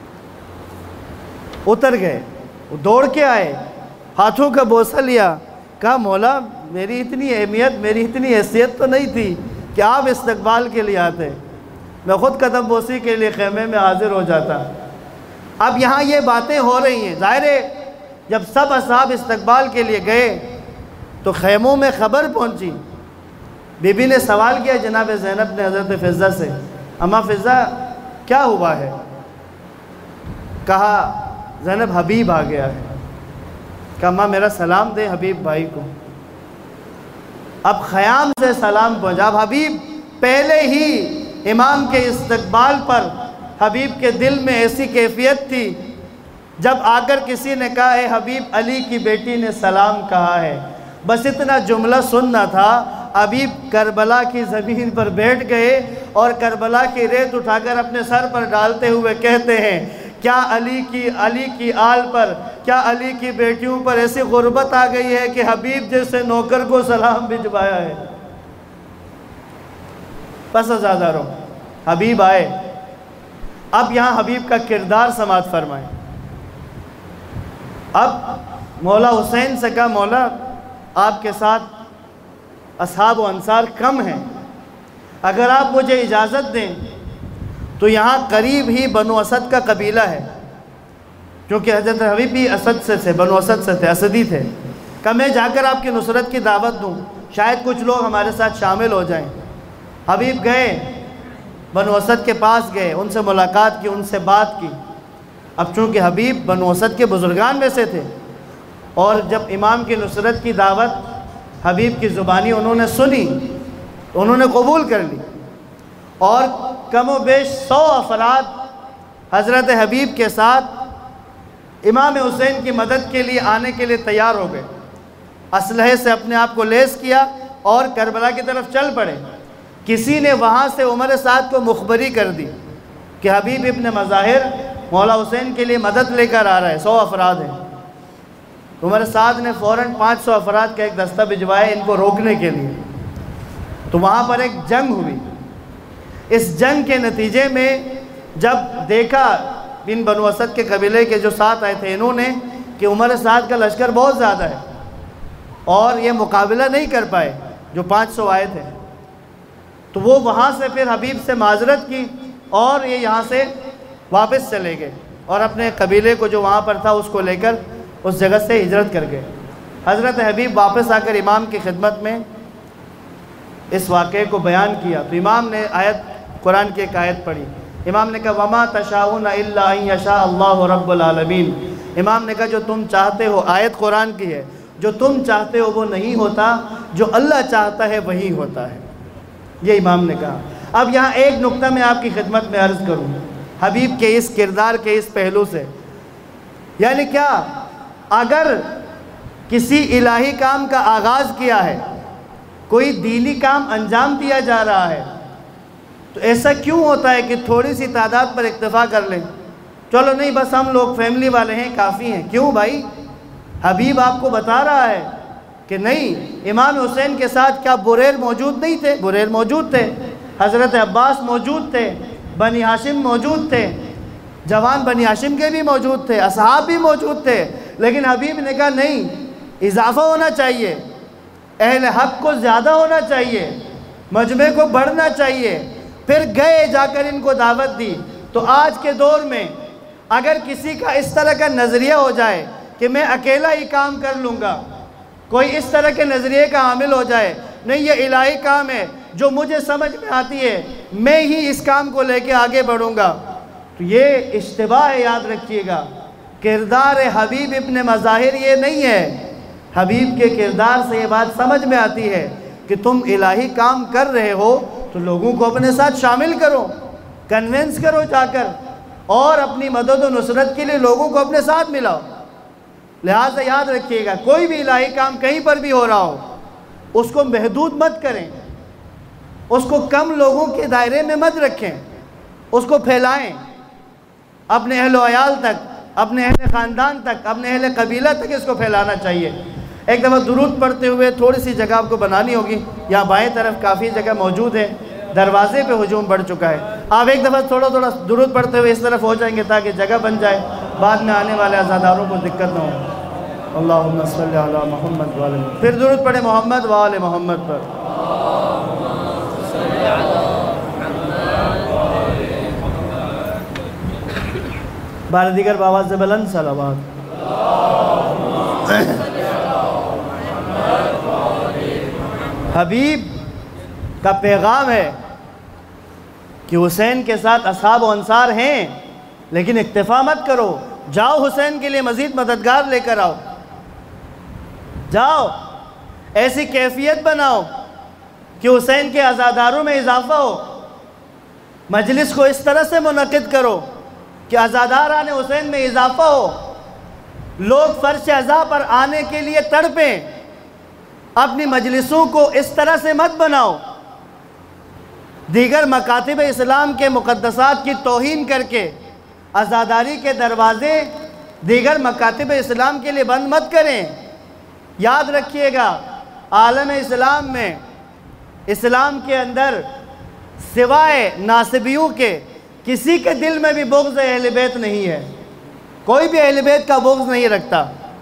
اتر گئے، وہ دوڑ کے آئے، ہاتھوں کا بوسہ لیا، کہا مولا میری اتنی اہمیت، میری اتنی حیثیت تو نہیں تھی کہ آپ استقبال کے لیے آتے، میں خود قدم بوسی کے لیے خیمے میں حاضر ہو جاتا۔ اب یہاں یہ باتیں ہو رہی ہیں، ظاہر ہے جب سب اصحاب استقبال کے لیے گئے تو خیموں میں خبر پہنچی۔ بی بی نے سوال کیا جناب زینب نے حضرت فضہ سے، اما فضہ کیا ہوا ہے؟ کہا زینب حبیب آ گیا ہے۔ کہا ماں میرا سلام دے حبیب بھائی کو۔ اب خیام سے سلام پہنچا۔ اب حبیب پہلے ہی امام کے استقبال پر حبیب کے دل میں ایسی کیفیت تھی، جب آ کر کسی نے کہا اے حبیب علی کی بیٹی نے سلام کہا ہے، بس اتنا جملہ سننا تھا، حبیب کربلا کی زمین پر بیٹھ گئے اور کربلا کی ریت اٹھا کر اپنے سر پر ڈالتے ہوئے کہتے ہیں کیا علی کی علی کی آل پر، کیا علی کی بیٹیوں پر ایسی غربت آ گئی ہے کہ حبیب جیسے نوکر کو سلام بھجوایا ہے۔ پس ازاداروں، حبیب آئے، اب یہاں حبیب کا کردار سماعت فرمائیں۔ اب مولا حسین سے کہا مولا آپ کے ساتھ اصحاب و انصار کم ہیں، اگر آپ مجھے اجازت دیں تو یہاں قریب ہی بنو اسد کا قبیلہ ہے، کیونکہ حضرت حبیب بھی اسد سے تھے، بنو اسد سے تھے، اسدی تھے، کہ میں جا کر آپ کی نصرت کی دعوت دوں، شاید کچھ لوگ ہمارے ساتھ شامل ہو جائیں۔ حبیب گئے، بنو اسد کے پاس گئے، ان سے ملاقات کی، ان سے بات کی۔ اب چونکہ حبیب بنو اسد کے بزرگان میں سے تھے، اور جب امام کی نصرت کی دعوت حبیب کی زبانی انہوں نے سنی، انہوں نے قبول کر لی، اور کم و بیش سو افراد حضرت حبیب کے ساتھ امام حسین کی مدد کے لیے آنے کے لیے تیار ہو گئے، اسلحے سے اپنے آپ کو لیس کیا اور کربلا کی طرف چل پڑے۔ کسی نے وہاں سے عمر سعد کو مخبری کر دی کہ حبیب ابن مظاہر مولا حسین کے لیے مدد لے کر آ رہا ہے، سو افراد ہیں۔ عمر سعد نے فوراً پانچ سو افراد کا ایک دستہ بھجوایا ان کو روکنے کے لیے۔ تو وہاں پر ایک جنگ ہوئی۔ اس جنگ کے نتیجے میں جب دیکھا ان بنو اسد کے قبیلے کے جو ساتھ آئے تھے انہوں نے کہ عمر سعد کا لشکر بہت زیادہ ہے اور یہ مقابلہ نہیں کر پائے جو پانچ سو آئے تھے، تو وہ وہاں سے پھر حبیب سے معذرت کی اور یہ یہاں سے واپس چلے گئے اور اپنے قبیلے کو جو وہاں پر تھا اس کو لے کر اس جگہ سے ہجرت کر گئے۔ حضرت حبیب واپس آ کر امام کی خدمت میں اس واقعے کو بیان کیا تو امام نے آیت قرآن کی ایک آیت پڑھی۔ امام نے کہا وَمَا تَشَاءُونَ إِلَّا أَن يَشَاءَ اللَّهُ رَبُّ الْعَالَمِينَ۔ امام نے کہا جو تم چاہتے ہو، آیت قرآن کی ہے، جو تم چاہتے ہو وہ نہیں ہوتا، جو اللہ چاہتا ہے وہی ہوتا ہے، یہ امام نے کہا۔ اب یہاں ایک نقطہ میں آپ کی خدمت میں عرض کروں حبیب کے اس کردار کے اس پہلو سے، یعنی کیا اگر کسی الہی کام کا آغاز کیا ہے، کوئی دینی کام انجام دیا جا رہا ہے، تو ایسا کیوں ہوتا ہے کہ تھوڑی سی تعداد پر اکتفا کر لیں، چلو نہیں بس ہم لوگ فیملی والے ہیں کافی ہیں؟ کیوں بھائی؟ حبیب آپ کو بتا رہا ہے کہ نہیں، امام حسین کے ساتھ کیا بریر موجود نہیں تھے؟ بریر موجود تھے، حضرت عباس موجود تھے، بنی ہاشم موجود تھے، جوان بنی ہاشم کے بھی موجود تھے، اصحاب بھی موجود تھے، لیکن حبیب نے کہا نہیں، اضافہ ہونا چاہیے، اہل حق کو زیادہ ہونا چاہیے، مجمع کو بڑھنا چاہیے۔ پھر گئے جا کر ان کو دعوت دی۔ تو آج کے دور میں اگر کسی کا اس طرح کا نظریہ ہو جائے کہ میں اکیلا ہی کام کر لوں گا، کوئی اس طرح کے نظریے کا حامل ہو جائے، نہیں یہ الہی کام ہے جو مجھے سمجھ میں آتی ہے، میں ہی اس کام کو لے کے آگے بڑھوں گا، تو یہ اشتباہ ہے، یاد رکھیے گا۔ کردار حبیب ابن مظاہر یہ نہیں ہے۔ حبیب کے کردار سے یہ بات سمجھ میں آتی ہے کہ تم الہی کام کر رہے ہو تو لوگوں کو اپنے ساتھ شامل کرو، کنونس کرو جا کر، اور اپنی مدد و نصرت کے لیے لوگوں کو اپنے ساتھ ملاؤ۔ لہٰذا یاد رکھیے گا کوئی بھی الہی کام کہیں پر بھی ہو رہا ہو اس کو محدود مت کریں، اس کو کم لوگوں کے دائرے میں مت رکھیں، اس کو پھیلائیں، اپنے اہل و عیال تک، اپنے اہل خاندان تک، اپنے اہل قبیلہ تک اس کو پھیلانا چاہیے۔ ایک دفعہ درود پڑھتے ہوئے تھوڑی سی جگہ آپ کو بنانی ہوگی، یہاں بائیں طرف کافی جگہ موجود ہے، دروازے پہ ہجوم بڑھ چکا ہے، آپ ایک دفعہ تھوڑا تھوڑا درود پڑھتے ہوئے اس طرف ہو جائیں گے تاکہ جگہ بن جائے، بعد میں آنے والے عزاداروں کو دقت نہ ہو۔ اللہم صلی علی محمد وآل محمد، پھر درود پڑھیں محمد وآل محمد پر۔ بار دیگر بآواز بلند صلوات۔ حبیب کا پیغام ہے کہ حسین کے ساتھ اصحاب و انصار ہیں، لیکن اکتفا مت کرو، جاؤ حسین کے لیے مزید مددگار لے کر آؤ، جاؤ ایسی کیفیت بناؤ کہ حسین کے عزاداروں میں اضافہ ہو، مجلس کو اس طرح سے منعقد کرو کہ عزاداران حسین میں اضافہ ہو، لوگ فرش عزا پر آنے کے لیے تڑپیں، اپنی مجلسوں کو اس طرح سے مت بناؤ، دیگر مکاتب اسلام کے مقدسات کی توہین کر کے عزاداری کے دروازے دیگر مکاتب اسلام کے لیے بند مت کریں۔ یاد رکھیے گا، عالم اسلام میں، اسلام کے اندر سوائے ناصبیوں کے کسی کے دل میں بھی بغض اہل بیت نہیں ہے، کوئی بھی اہل بیت کا بغض نہیں رکھتا،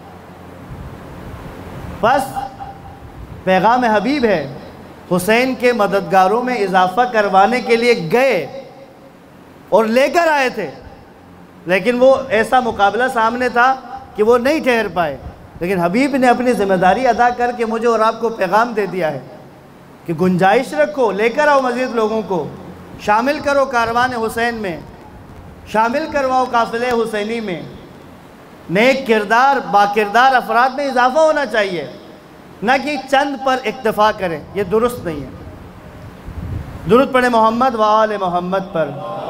بس پیغام حبیب ہے، حسین کے مددگاروں میں اضافہ کروانے کے لیے گئے اور لے کر آئے تھے، لیکن وہ ایسا مقابلہ سامنے تھا کہ وہ نہیں ٹھہر پائے، لیکن حبیب نے اپنی ذمہ داری ادا کر کے مجھے اور آپ کو پیغام دے دیا ہے کہ گنجائش رکھو، لے کر آؤ، مزید لوگوں کو شامل کرو کاروان حسین میں، شامل کرواؤ قافلے حسینی میں، نیک کردار با کردار افراد میں اضافہ ہونا چاہیے، نہ کہ چند پر اکتفا کریں، یہ درست نہیں ہے۔ درود پڑھیں محمد و آل محمد پر۔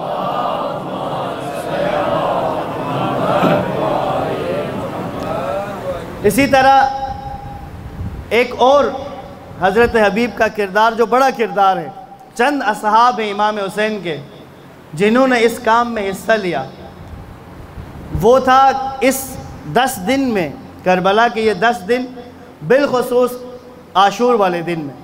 اسی طرح ایک اور حضرت حبیب کا کردار جو بڑا کردار ہے، چند اصحاب ہیں امام حسین کے جنہوں نے اس کام میں حصہ لیا، وہ تھا اس دس دن میں، کربلا کے یہ دس دن، بالخصوص عاشور والے دن میں۔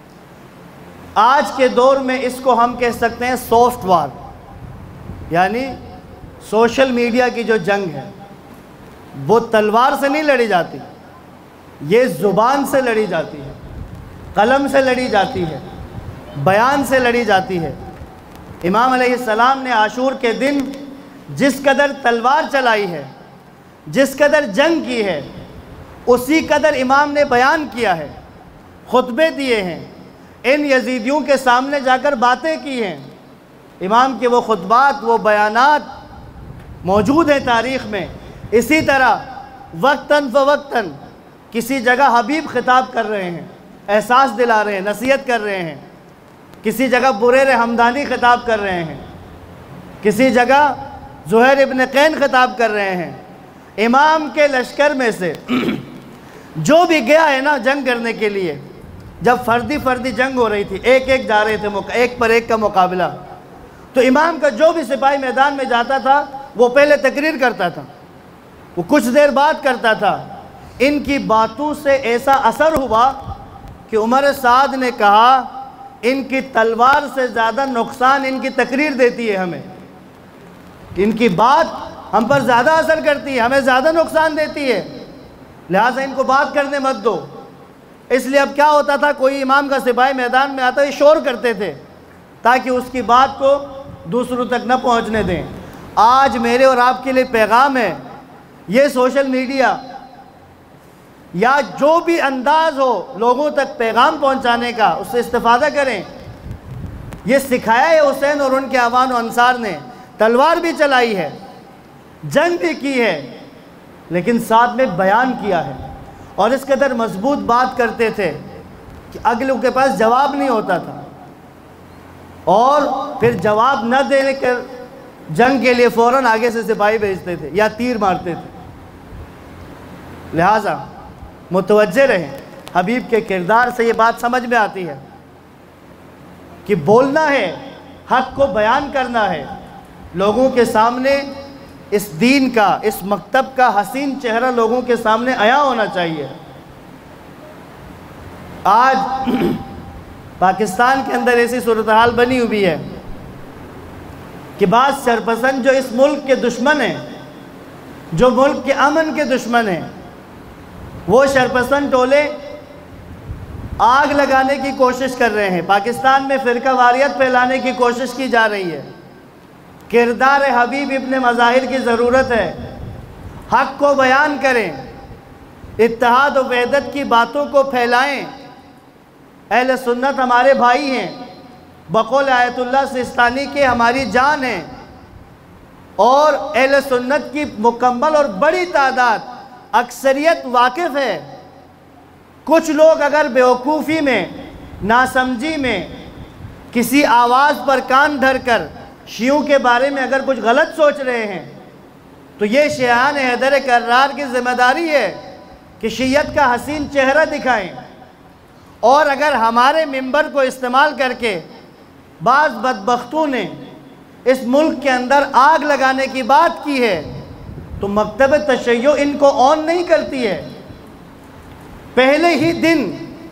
آج کے دور میں اس کو ہم کہہ سکتے ہیں سافٹ وار، یعنی سوشل میڈیا کی جو جنگ ہے وہ تلوار سے نہیں لڑی جاتی، یہ زبان سے لڑی جاتی ہے، قلم سے لڑی جاتی ہے، بیان سے لڑی جاتی ہے۔ امام علیہ السلام نے عاشور کے دن جس قدر تلوار چلائی ہے، جس قدر جنگ کی ہے، اسی قدر امام نے بیان کیا ہے، خطبے دیے ہیں، ان یزیدیوں کے سامنے جا کر باتیں کی ہیں۔ امام کے وہ خطبات، وہ بیانات موجود ہیں تاریخ میں۔ اسی طرح وقتاً فوقتاً کسی جگہ حبیب خطاب کر رہے ہیں، احساس دلا رہے ہیں، نصیحت کر رہے ہیں، کسی جگہ بریر حمدانی خطاب کر رہے ہیں، کسی جگہ زہیر ابن قین خطاب کر رہے ہیں۔ امام کے لشکر میں سے جو بھی گیا ہے نا جنگ کرنے کے لیے، جب فردی فردی جنگ ہو رہی تھی، ایک ایک جا رہے تھے، ایک پر ایک کا مقابلہ، تو امام کا جو بھی سپاہی میدان میں جاتا تھا وہ پہلے تقریر کرتا تھا، وہ کچھ دیر بات کرتا تھا۔ ان کی باتوں سے ایسا اثر ہوا کہ عمر سعد نے کہا ان کی تلوار سے زیادہ نقصان ان کی تقریر دیتی ہے ہمیں، ان کی بات ہم پر زیادہ اثر کرتی ہے، ہمیں زیادہ نقصان دیتی ہے، لہٰذا ان کو بات کرنے مت دو۔ اس لیے اب کیا ہوتا تھا، کوئی امام کا سپاہی میدان میں آتا ہے، شور کرتے تھے تاکہ اس کی بات کو دوسروں تک نہ پہنچنے دیں۔ آج میرے اور آپ کے لیے پیغام ہے، یہ سوشل میڈیا یا جو بھی انداز ہو لوگوں تک پیغام پہنچانے کا، اس سے استفادہ کریں۔ یہ سکھایا ہے حسین اور ان کے اعوان و انصار نے، تلوار بھی چلائی ہے، جنگ بھی کی ہے، لیکن ساتھ میں بیان کیا ہے، اور اس قدر مضبوط بات کرتے تھے کہ اگلوں کے پاس جواب نہیں ہوتا تھا، اور پھر جواب نہ دینے کر جنگ کے لیے فوراً آگے سے سپاہی بھیجتے تھے یا تیر مارتے تھے۔ لہٰذا متوجہ رہیں، حبیب کے کردار سے یہ بات سمجھ میں آتی ہے کہ بولنا ہے، حق کو بیان کرنا ہے، لوگوں کے سامنے اس دین کا، اس مکتب کا حسین چہرہ لوگوں کے سامنے عیاں ہونا چاہیے۔ آج پاکستان کے اندر ایسی صورتحال بنی ہوئی ہے کہ بعض شرپسند جو اس ملک کے دشمن ہیں، جو ملک کے امن کے دشمن ہیں، وہ شرپسند ٹولے آگ لگانے کی کوشش کر رہے ہیں، پاکستان میں فرقہ واریت پھیلانے کی کوشش کی جا رہی ہے۔ کردار حبیب ابن مظاہر کی ضرورت ہے، حق کو بیان کریں، اتحاد و وحدت کی باتوں کو پھیلائیں۔ اہل سنت ہمارے بھائی ہیں، بقول آیت اللہ سستانی کے ہماری جان ہیں، اور اہل سنت کی مکمل اور بڑی تعداد، اکثریت واقف ہے۔ کچھ لوگ اگر بیوقوفی میں ناسمجھی میں کسی آواز پر کان دھر کر شیعوں کے بارے میں اگر کچھ غلط سوچ رہے ہیں تو یہ شیعان حیدر کرار کی ذمہ داری ہے کہ شیعت کا حسین چہرہ دکھائیں، اور اگر ہمارے منبر کو استعمال کر کے بعض بدبختوں نے اس ملک کے اندر آگ لگانے کی بات کی ہے تو مکتب تشیع ان کو آن نہیں کرتی ہے۔ پہلے ہی دن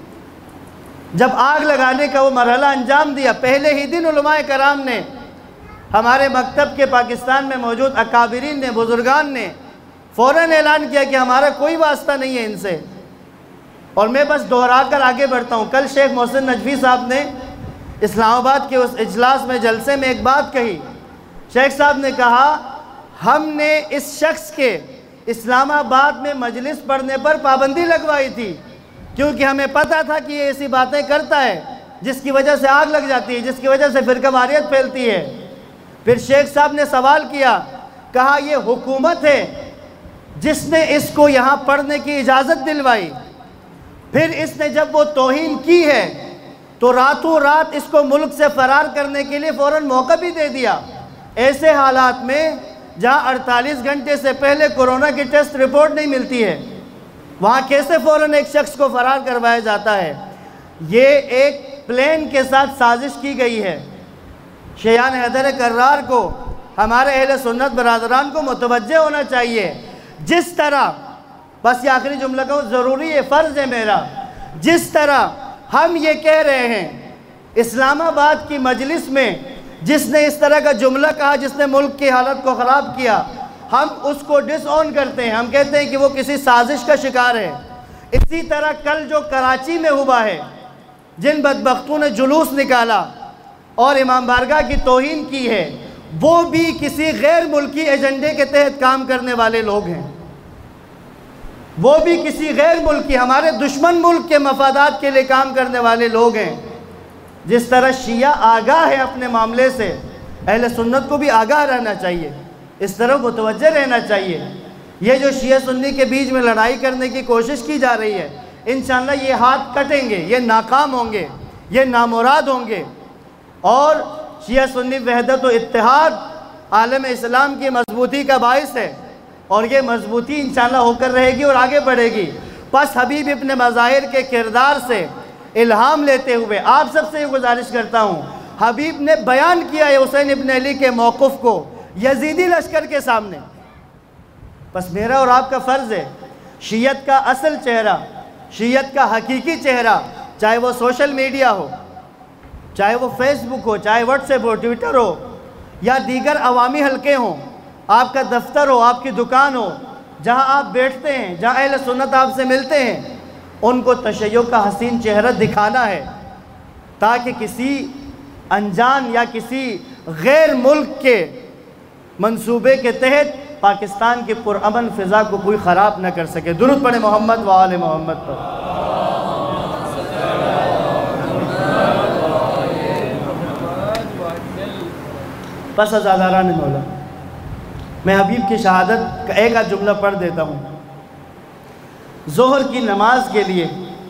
جب آگ لگانے کا وہ مرحلہ انجام دیا، پہلے ہی دن علماء کرام نے، ہمارے مکتب کے پاکستان میں موجود اکابرین نے، بزرگان نے فوراً اعلان کیا کہ ہمارا کوئی واسطہ نہیں ہے ان سے۔ اور میں بس دہرا کر آگے بڑھتا ہوں، کل شیخ محسن نجفی صاحب نے اسلام آباد کے اس اجلاس میں جلسے میں ایک بات کہی۔ شیخ صاحب نے کہا ہم نے اس شخص کے اسلام آباد میں مجلس پڑھنے پر پابندی لگوائی تھی کیونکہ ہمیں پتہ تھا کہ یہ ایسی باتیں کرتا ہے جس کی وجہ سے آگ لگ جاتی ہے، جس کی وجہ سے فرقہ واریت پھیلتی ہے۔ پھر شیخ صاحب نے سوال کیا، کہا یہ حکومت ہے جس نے اس کو یہاں پڑھنے کی اجازت دلوائی، پھر اس نے جب وہ توہین کی ہے تو راتوں رات اس کو ملک سے فرار کرنے کے لیے فوراً موقع بھی دے دیا۔ ایسے حالات میں جہاں اڑتالیس گھنٹے سے پہلے کورونا کی ٹیسٹ رپورٹ نہیں ملتی ہے، وہاں کیسے فوراً ایک شخص کو فرار کروایا جاتا ہے؟ یہ ایک پلان کے ساتھ سازش کی گئی ہے۔ شیعان حیدر کرار کو، ہمارے اہل سنت برادران کو متوجہ ہونا چاہیے۔ جس طرح، بس یہ آخری جملہ کہوں، ضروری ہے، فرض ہے میرا، جس طرح ہم یہ کہہ رہے ہیں اسلام آباد کی مجلس میں جس نے اس طرح کا جملہ کہا، جس نے ملک کی حالت کو خراب کیا، ہم اس کو ڈس آن کرتے ہیں، ہم کہتے ہیں کہ وہ کسی سازش کا شکار ہے۔ اسی طرح کل جو کراچی میں ہوا ہے، جن بدبختوں نے جلوس نکالا اور امام بارگاہ کی توہین کی ہے، وہ بھی کسی غیر ملکی ایجنڈے کے تحت کام کرنے والے لوگ ہیں۔ وہ بھی کسی غیر ملکی، ہمارے دشمن ملک کے مفادات کے لیے کام کرنے والے لوگ ہیں۔ جس طرح شیعہ آگاہ ہے اپنے معاملے سے، اہل سنت کو بھی آگاہ رہنا چاہیے، اس طرح متوجہ رہنا چاہیے۔ یہ جو شیعہ سنی کے بیچ میں لڑائی کرنے کی کوشش کی جا رہی ہے، انشاءاللہ یہ ہاتھ کٹیں گے، یہ ناکام ہوں گے، یہ نامراد ہوں گے، اور شیعہ سنی وحدت و اتحاد عالم اسلام کی مضبوطی کا باعث ہے، اور یہ مضبوطی انشاءاللہ ہو کر رہے گی اور آگے بڑھے گی۔ پس حبیب ابن مظاہر کے کردار سے الہام لیتے ہوئے آپ سب سے یہ گزارش کرتا ہوں، حبیب نے بیان کیا ہے حسین ابن علی کے موقف کو یزیدی لشکر کے سامنے۔ پس میرا اور آپ کا فرض ہے شیعت کا اصل چہرہ، شیعت کا حقیقی چہرہ، چاہے وہ سوشل میڈیا ہو، چاہے وہ فیس بک ہو، چاہے واٹس ایپ ہو، ٹویٹر ہو، یا دیگر عوامی حلقے ہوں، آپ کا دفتر ہو، آپ کی دکان ہو، جہاں آپ بیٹھتے ہیں، جہاں اہل سنت آپ سے ملتے ہیں، ان کو تشیع کا حسین چہرہ دکھانا ہے تاکہ کسی انجان یا کسی غیر ملک کے منصوبے کے تحت پاکستان کی پرامن فضا کو کوئی خراب نہ کر سکے۔ درود پڑھیں محمد و آل محمد پر۔ پس ازاداران مولا، میں حبیب کی شہادت کا ایک آدھ جملہ پڑھ دیتا ہوں۔ ظہر کی نماز کے لیے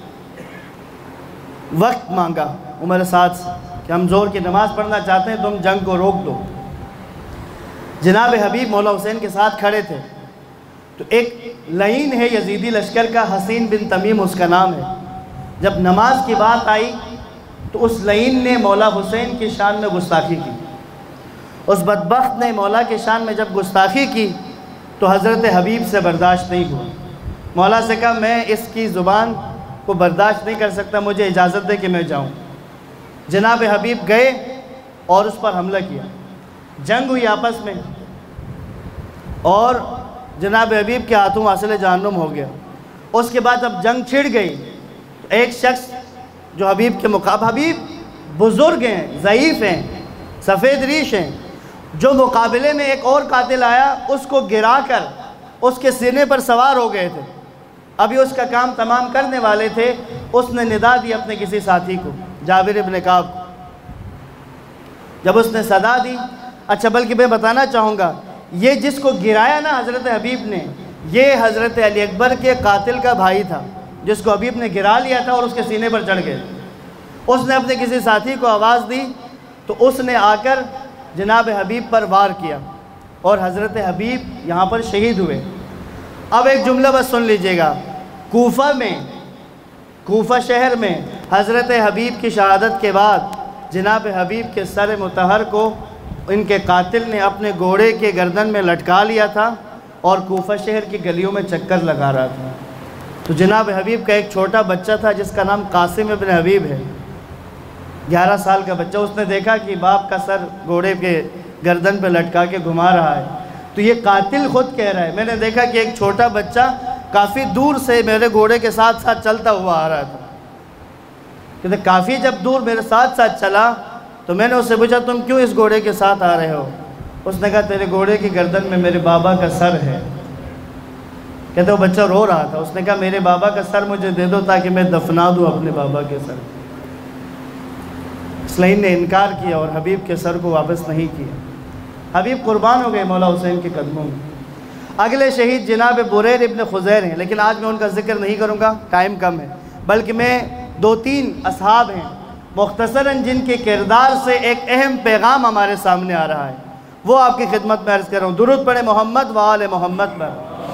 وقت مانگا عمر سعد سے کہ ہم ظہر کی نماز پڑھنا چاہتے ہیں، تم جنگ کو روک دو۔ جناب حبیب مولا حسین کے ساتھ کھڑے تھے، تو ایک لعین ہے یزیدی لشکر کا، حسین بن تمیم اس کا نام ہے۔ جب نماز کی بات آئی تو اس لعین نے مولا حسین کی شان میں گستاخی کی۔ اس بدبخت نے مولا کی شان میں جب گستاخی کی تو حضرت حبیب سے برداشت نہیں ہوا۔ مولا سے کہا میں اس کی زبان کو برداشت نہیں کر سکتا، مجھے اجازت دے کہ میں جاؤں۔ جناب حبیب گئے اور اس پر حملہ کیا، جنگ ہوئی آپس میں، اور جناب حبیب کے ہاتھوں واصل جہنم ہو گیا۔ اس کے بعد جب جنگ چھڑ گئی تو ایک شخص جو حبیب کے مقابل، حبیب بزرگ ہیں، ضعیف ہیں، سفید ریش ہیں، جو مقابلے میں ایک اور قاتل آیا اس کو گرا کر اس کے سینے پر سوار ہو گئے تھے، ابھی اس کا کام تمام کرنے والے تھے، اس نے ندا دی اپنے کسی ساتھی کو، جابر ابن کعب۔ جب اس نے صدا دی، اچھا بلکہ میں بتانا چاہوں گا، یہ جس کو گرایا نا حضرت حبیب نے، یہ حضرت علی اکبر کے قاتل کا بھائی تھا، جس کو حبیب نے گرا لیا تھا اور اس کے سینے پر چڑھ گئے۔ اس نے اپنے کسی ساتھی کو آواز دی تو اس نے آ کر جناب حبیب پر وار کیا اور حضرت حبیب یہاں پر شہید ہوئے۔ اب ایک جملہ بس سن لیجئے گا، کوفہ میں کوفہ شہر میں حضرت حبیب کی شہادت کے بعد جناب حبیب کے سر مطہر کو ان کے قاتل نے اپنے گھوڑے کے گردن میں لٹکا لیا تھا اور کوفہ شہر کی گلیوں میں چکر لگا رہا تھا۔ تو جناب حبیب کا ایک چھوٹا بچہ تھا جس کا نام قاسم ابن حبیب ہے، گیارہ سال کا بچہ، اس نے دیکھا کہ باپ کا سر گھوڑے کے گردن پہ لٹکا کے گھما رہا ہے، تو یہ قاتل خود کہہ رہا ہے میں نے دیکھا کہ ایک چھوٹا بچہ کافی دور سے میرے گھوڑے کے ساتھ ساتھ چلتا ہوا آ رہا تھا، کہتے کافی جب دور میرے ساتھ ساتھ چلا تو میں نے اس سے پوچھا تم کیوں اس گھوڑے کے ساتھ آ رہے ہو؟ اس نے کہا تیرے گھوڑے کی گردن میں میرے بابا کا سر ہے۔ کہتے وہ بچہ رو رہا تھا، اس نے کہا میرے بابا کا سر مجھے دے دو تاکہ میں دفنا دوں اپنے بابا کے سر۔ اسلام نے انکار کیا اور حبیب کے سر کو واپس نہیں کیا۔ حبیب قربان ہو گئے مولا حسین کے قدموں میں۔ اگلے شہید جناب بریر ابن خزیر ہیں، لیکن آج میں ان کا ذکر نہیں کروں گا، ٹائم کم ہے، بلکہ میں دو تین اصحاب ہیں مختصراً جن کے کردار سے ایک اہم پیغام ہمارے سامنے آ رہا ہے، وہ آپ کی خدمت میں عرض کر رہا ہوں۔ درود پڑھیں محمد و آل محمد پر۔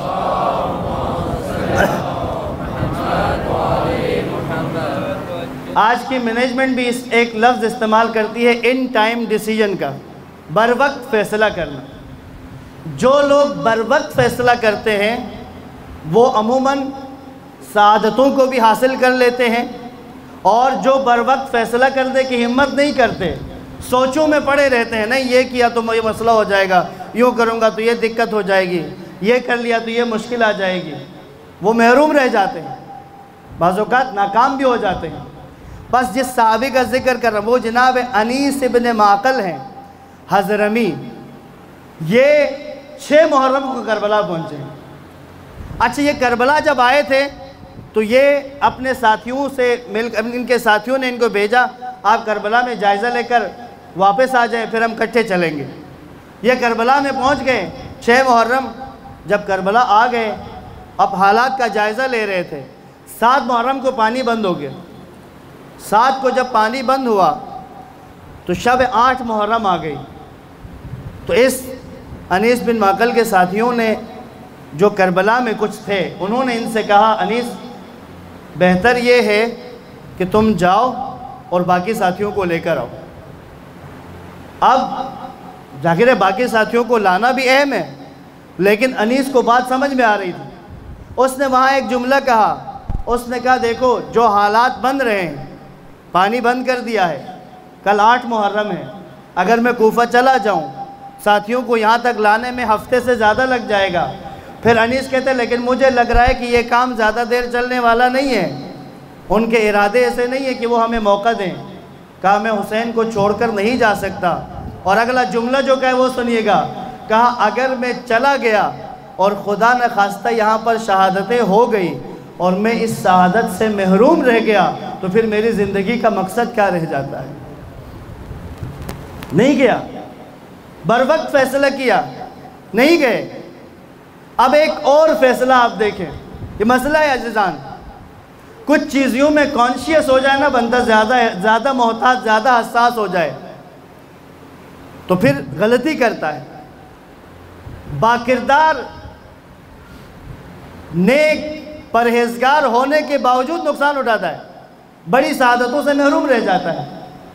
آج کی مینجمنٹ بھی اس ایک لفظ استعمال کرتی ہے ان ٹائم ڈیسیجن کا، بر وقت فیصلہ کرنا۔ جو لوگ بر وقت فیصلہ کرتے ہیں وہ عموماً سعادتوں کو بھی حاصل کر لیتے ہیں، اور جو بر وقت فیصلہ کرنے کی ہمت نہیں کرتے، سوچوں میں پڑے رہتے ہیں، نہیں یہ کیا تو یہ مسئلہ ہو جائے گا، یوں کروں گا تو یہ دقت ہو جائے گی، یہ کر لیا تو یہ مشکل آ جائے گی، وہ محروم رہ جاتے ہیں، بعض اوقات ناکام بھی ہو جاتے ہیں۔ بس جس صحابی کا ذکر کر رہا ہوں وہ جناب انیس ابن معقل ہیں حضرمی، یہ چھ محرم کو کربلا پہنچے۔ اچھا یہ کربلا جب آئے تھے تو یہ اپنے ساتھیوں سے مل ان کے ساتھیوں نے ان کو بھیجا آپ کربلا میں جائزہ لے کر واپس آ جائیں پھر ہم کٹھے چلیں گے۔ یہ کربلا میں پہنچ گئے چھ محرم، جب کربلا آ گئے اب حالات کا جائزہ لے رہے تھے۔ سات محرم کو پانی بند ہو گیا، سات کو جب پانی بند ہوا تو شب آٹھ محرم آ گئی، تو اس انیس بن معقل کے ساتھیوں نے جو کربلا میں کچھ تھے انہوں نے ان سے کہا انیس بہتر یہ ہے کہ تم جاؤ اور باقی ساتھیوں کو لے کر آؤ۔ اب ظاہر ہے باقی ساتھیوں کو لانا بھی اہم ہے، لیکن انیس کو بات سمجھ میں آ رہی تھی۔ اس نے وہاں ایک جملہ کہا، اس نے کہا دیکھو جو حالات بن رہے ہیں، پانی بند کر دیا ہے، کل آٹھ محرم ہے، اگر میں کوفہ چلا جاؤں ساتھیوں کو یہاں تک لانے میں ہفتے سے زیادہ لگ جائے گا۔ پھر انیس کہتے ہیں لیکن مجھے لگ رہا ہے کہ یہ کام زیادہ دیر چلنے والا نہیں ہے، ان کے ارادے ایسے نہیں ہے کہ وہ ہمیں موقع دیں۔ کہا میں حسین کو چھوڑ کر نہیں جا سکتا، اور اگلا جملہ جو کہا وہ سنیے گا، کہا اگر میں چلا گیا اور خدا نہ خواستہ یہاں پر شہادتیں ہو گئی اور میں اس شہادت سے محروم رہ گیا تو پھر میری زندگی کا مقصد کیا رہ جاتا ہے۔ نہیں گیا، بر وقت فیصلہ کیا، نہیں گئے۔ اب ایک اور فیصلہ آپ دیکھیں، یہ مسئلہ ہے عزیزان، کچھ چیزوں میں کانشیس ہو جائے نا بندہ، زیادہ زیادہ محتاط، زیادہ حساس ہو جائے تو پھر غلطی کرتا ہے۔ باکردار نیک پرہیزگار ہونے کے باوجود نقصان اٹھاتا ہے، بڑی سعادتوں سے محروم رہ جاتا ہے۔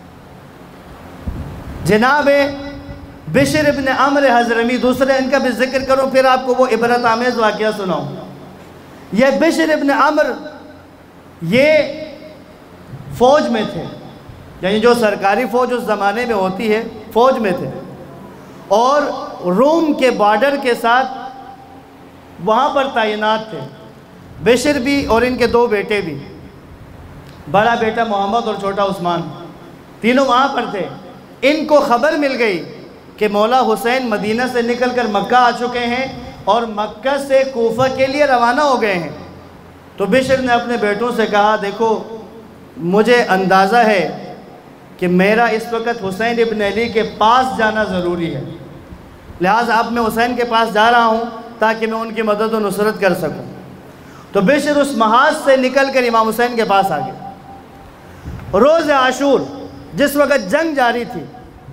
جناب بشر ابن عمر حضرمی، دوسرے ان کا بھی ذکر کروں پھر آپ کو وہ عبرت آمیز واقعہ سناؤں۔ یہ بشر ابن عمر یہ فوج میں تھے، یعنی جو سرکاری فوج اس زمانے میں ہوتی ہے فوج میں تھے، اور روم کے بارڈر کے ساتھ وہاں پر تعینات تھے۔ بشر بھی اور ان کے دو بیٹے بھی، بڑا بیٹا محمد اور چھوٹا عثمان، تینوں وہاں پر تھے۔ ان کو خبر مل گئی کہ مولا حسین مدینہ سے نکل کر مکہ آ چکے ہیں اور مکہ سے کوفہ کے لیے روانہ ہو گئے ہیں۔ تو بشر نے اپنے بیٹوں سے کہا دیکھو مجھے اندازہ ہے کہ میرا اس وقت حسین ابن علی کے پاس جانا ضروری ہے، لہٰذا اب میں حسین کے پاس جا رہا ہوں تاکہ میں ان کی مدد و نصرت کر سکوں۔ تو بشر اس محاذ سے نکل کر امام حسین کے پاس آ گئے۔ روز عاشور جس وقت جنگ جاری تھی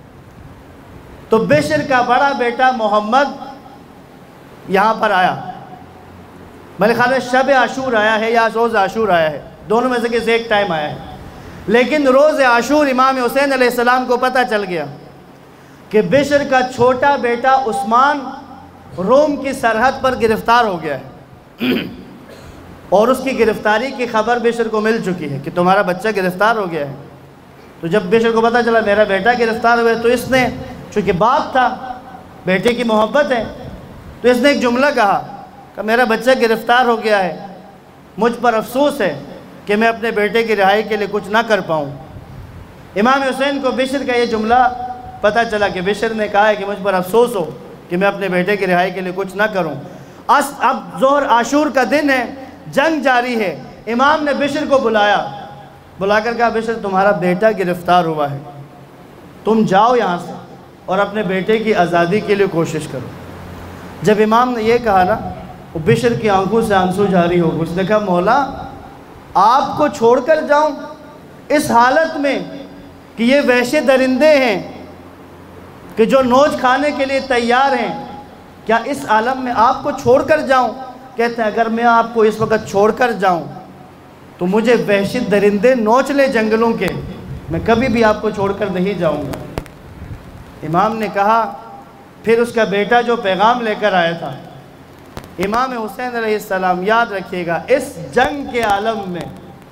تو بشر کا بڑا بیٹا محمد یہاں پر آیا. میرے خیال ہے شب عاشور آیا ہے یا روز عاشور آیا ہے, دونوں میں سے کسی ایک ٹائم آیا ہے. لیکن روز عاشور امام حسین علیہ السلام کو پتہ چل گیا کہ بشر کا چھوٹا بیٹا عثمان روم کی سرحد پر گرفتار ہو گیا ہے اور اس کی گرفتاری کی خبر بشر کو مل چکی ہے کہ تمہارا بچہ گرفتار ہو گیا ہے. تو جب بشر کو پتہ چلا میرا بیٹا گرفتار ہوئے تو اس نے, چونکہ باپ تھا, بیٹے کی محبت ہے, تو اس نے ایک جملہ کہا کہ میرا بچہ گرفتار ہو گیا ہے, مجھ پر افسوس ہے کہ میں اپنے بیٹے کی رہائی کے لیے کچھ نہ کر پاؤں. امام حسین کو بشر کا یہ جملہ پتہ چلا کہ بشر نے کہا ہے کہ مجھ پر افسوس ہو کہ میں اپنے بیٹے کی رہائی کے لیے کچھ نہ کروں. اب ظہر عاشور کا دن ہے, جنگ جاری ہے. امام نے بشر کو بلایا, بلا کر کہا بشر تمہارا بیٹا گرفتار ہوا ہے, تم جاؤ یہاں سے اور اپنے بیٹے کی آزادی کے لیے کوشش کرو. جب امام نے یہ کہا نا, وہ بشر کی آنکھوں سے آنسو جاری ہو گئے. اس نے کہا مولا آپ کو چھوڑ کر جاؤں اس حالت میں کہ یہ وحشی درندے ہیں کہ جو نوچ کھانے کے لیے تیار ہیں, کیا اس عالم میں آپ کو چھوڑ کر جاؤں؟ کہتے ہیں اگر میں آپ کو اس وقت چھوڑ کر جاؤں تو مجھے وحشی درندے نوچ لے جنگلوں کے, میں کبھی بھی آپ کو چھوڑ کر نہیں جاؤں گا. امام نے کہا, پھر اس کا بیٹا جو پیغام لے کر آیا تھا, امام حسین علیہ السلام, یاد رکھیے گا اس جنگ کے عالم میں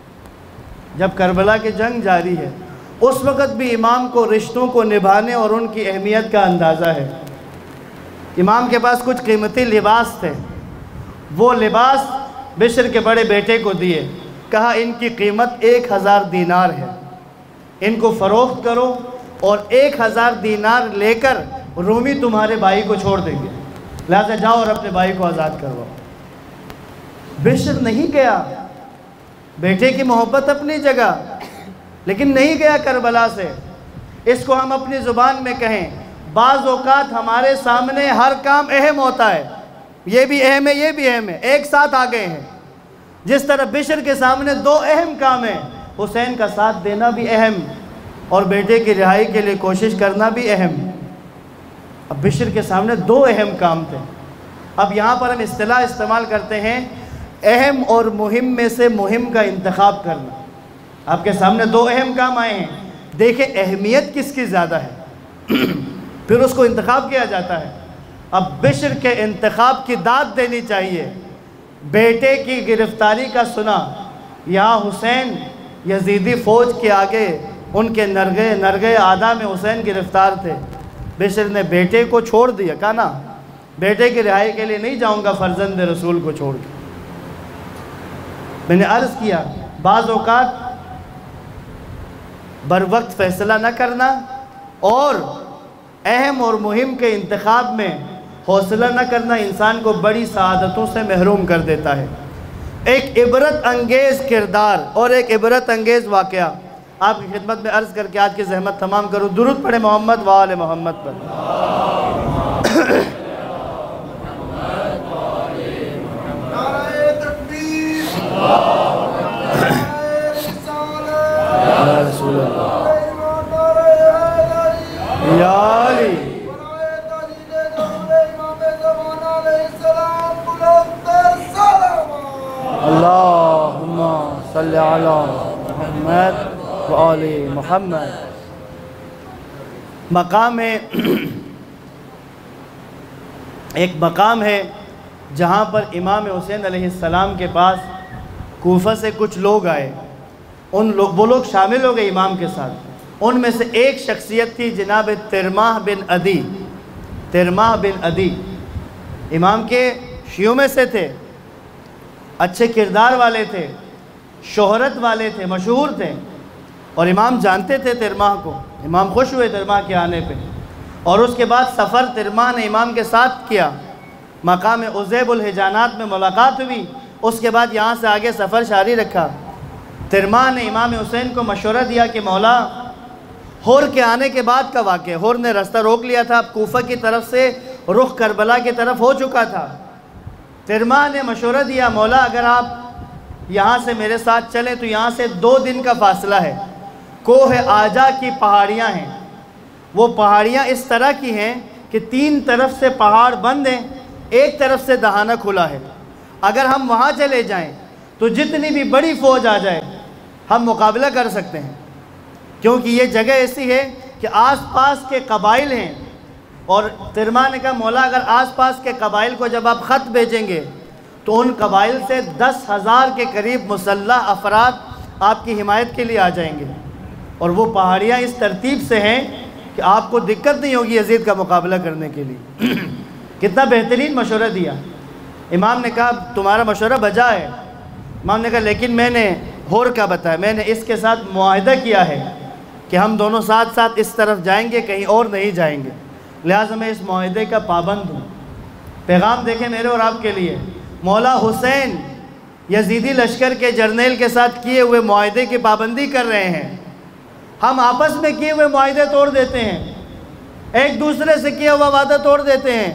جب کربلا کی جنگ جاری ہے اس وقت بھی امام کو رشتوں کو نبھانے اور ان کی اہمیت کا اندازہ ہے. امام کے پاس کچھ قیمتی لباس تھے, وہ لباس بشر کے بڑے بیٹے کو دیے, کہا ان کی قیمت ایک ہزار دینار ہے, ان کو فروخت کرو اور ایک ہزار دینار لے کر رومی تمہارے بھائی کو چھوڑ دیں گے, لہذا جاؤ اور اپنے بھائی کو آزاد کرواؤ. بشر نہیں گیا, بیٹے کی محبت اپنی جگہ, لیکن نہیں گیا کربلا سے. اس کو ہم اپنی زبان میں کہیں, بعض اوقات ہمارے سامنے ہر کام اہم ہوتا ہے, یہ بھی اہم ہے یہ بھی اہم ہے, ایک ساتھ آ گئے ہیں. جس طرح بشر کے سامنے دو اہم کام ہیں, حسین کا ساتھ دینا بھی اہم اور بیٹے کی رہائی کے لیے کوشش کرنا بھی اہم. اب بشر کے سامنے دو اہم کام تھے. اب یہاں پر ہم اصطلاح استعمال کرتے ہیں اہم اور مہم میں سے مہم کا انتخاب کرنا. آپ کے سامنے دو اہم کام آئے ہیں, دیکھیں اہمیت کس کی زیادہ ہے پھر اس کو انتخاب کیا جاتا ہے. اب بشر کے انتخاب کی داد دینی چاہیے. بیٹے کی گرفتاری کا سنا, یہاں حسین یزیدی فوج کے آگے ان کے نرگے نرگے آدھا میں حسین گرفتار تھے. بشر نے بیٹے کو چھوڑ دیا, کہا نا بیٹے کی رہائی کے لیے نہیں جاؤں گا فرزند رسول کو چھوڑ کے. میں نے عرض کیا بعض اوقات بر وقت فیصلہ نہ کرنا اور اہم اور مہم کے انتخاب میں حوصلہ نہ کرنا انسان کو بڑی سعادتوں سے محروم کر دیتا ہے. ایک عبرت انگیز کردار اور ایک عبرت انگیز واقعہ آپ کی خدمت میں عرض کر کے آج کی زحمت تمام کروں. درود پڑھے محمد و آل محمد پر. یا علی اللہم صلی علی محمد و آل محمد. مقام ہے, ایک مقام ہے جہاں پر امام حسین علیہ السلام کے پاس کوفہ سے کچھ لوگ آئے. ان لوگ وہ لوگ شامل ہو گئے امام کے ساتھ. ان میں سے ایک شخصیت تھی جناب ترماح بن عدی. ترماح بن عدی امام کے شیعوں میں سے تھے, اچھے کردار والے تھے, شہرت والے تھے, مشہور تھے, اور امام جانتے تھے ترماح کو. امام خوش ہوئے ترماح کے آنے پہ, اور اس کے بعد سفر ترماح نے امام کے ساتھ کیا. مقام عزیب الحجانات میں ملاقات ہوئی. اس کے بعد یہاں سے آگے سفر جاری رکھا. ترماح نے امام حسین کو مشورہ دیا کہ مولا ہور کے آنے کے بعد کا واقعہ, ہور نے راستہ روک لیا تھا, اب کوفہ کی طرف سے رخ کربلا کی طرف ہو چکا تھا. ترماح نے مشورہ دیا مولا اگر آپ یہاں سے میرے ساتھ چلیں تو یہاں سے دو دن کا فاصلہ ہے, کوہ آجا کی پہاڑیاں ہیں. وہ پہاڑیاں اس طرح کی ہیں کہ تین طرف سے پہاڑ بند ہیں، ایک طرف سے دہانہ کھلا ہے. اگر ہم وہاں چلے جائیں تو جتنی بھی بڑی فوج آ جائے ہم مقابلہ کر سکتے ہیں، کیونکہ یہ جگہ ایسی ہے کہ آس پاس کے قبائل ہیں. اور ترما نے کہا مولا اگر آس پاس کے قبائل کو جب آپ خط بھیجیں گے تو ان قبائل سے دس ہزار کے قریب مسلح افراد آپ کی حمایت کے لیے آ جائیں گے. اور وہ پہاڑیاں اس ترتیب سے ہیں کہ آپ کو دقت نہیں ہوگی یزید کا مقابلہ کرنے کے لیے. کتنا بہترین مشورہ دیا. امام نے کہا تمہارا مشورہ بجا ہے. امام نے کہا لیکن میں نے ہور کا بتایا، میں نے اس کے ساتھ معاہدہ کیا ہے کہ ہم دونوں ساتھ ساتھ اس طرف جائیں گے، کہیں اور نہیں جائیں گے، لہٰذا میں اس معاہدے کا پابند ہوں. پیغام دیکھیں میرے اور آپ کے لیے، مولا حسین یزیدی لشکر کے جرنیل کے ساتھ کیے ہوئے معاہدے کی پابندی کر رہے ہیں. ہم آپس میں کیے ہوئے معاہدے توڑ دیتے ہیں، ایک دوسرے سے کیا ہوا وعدہ توڑ دیتے ہیں،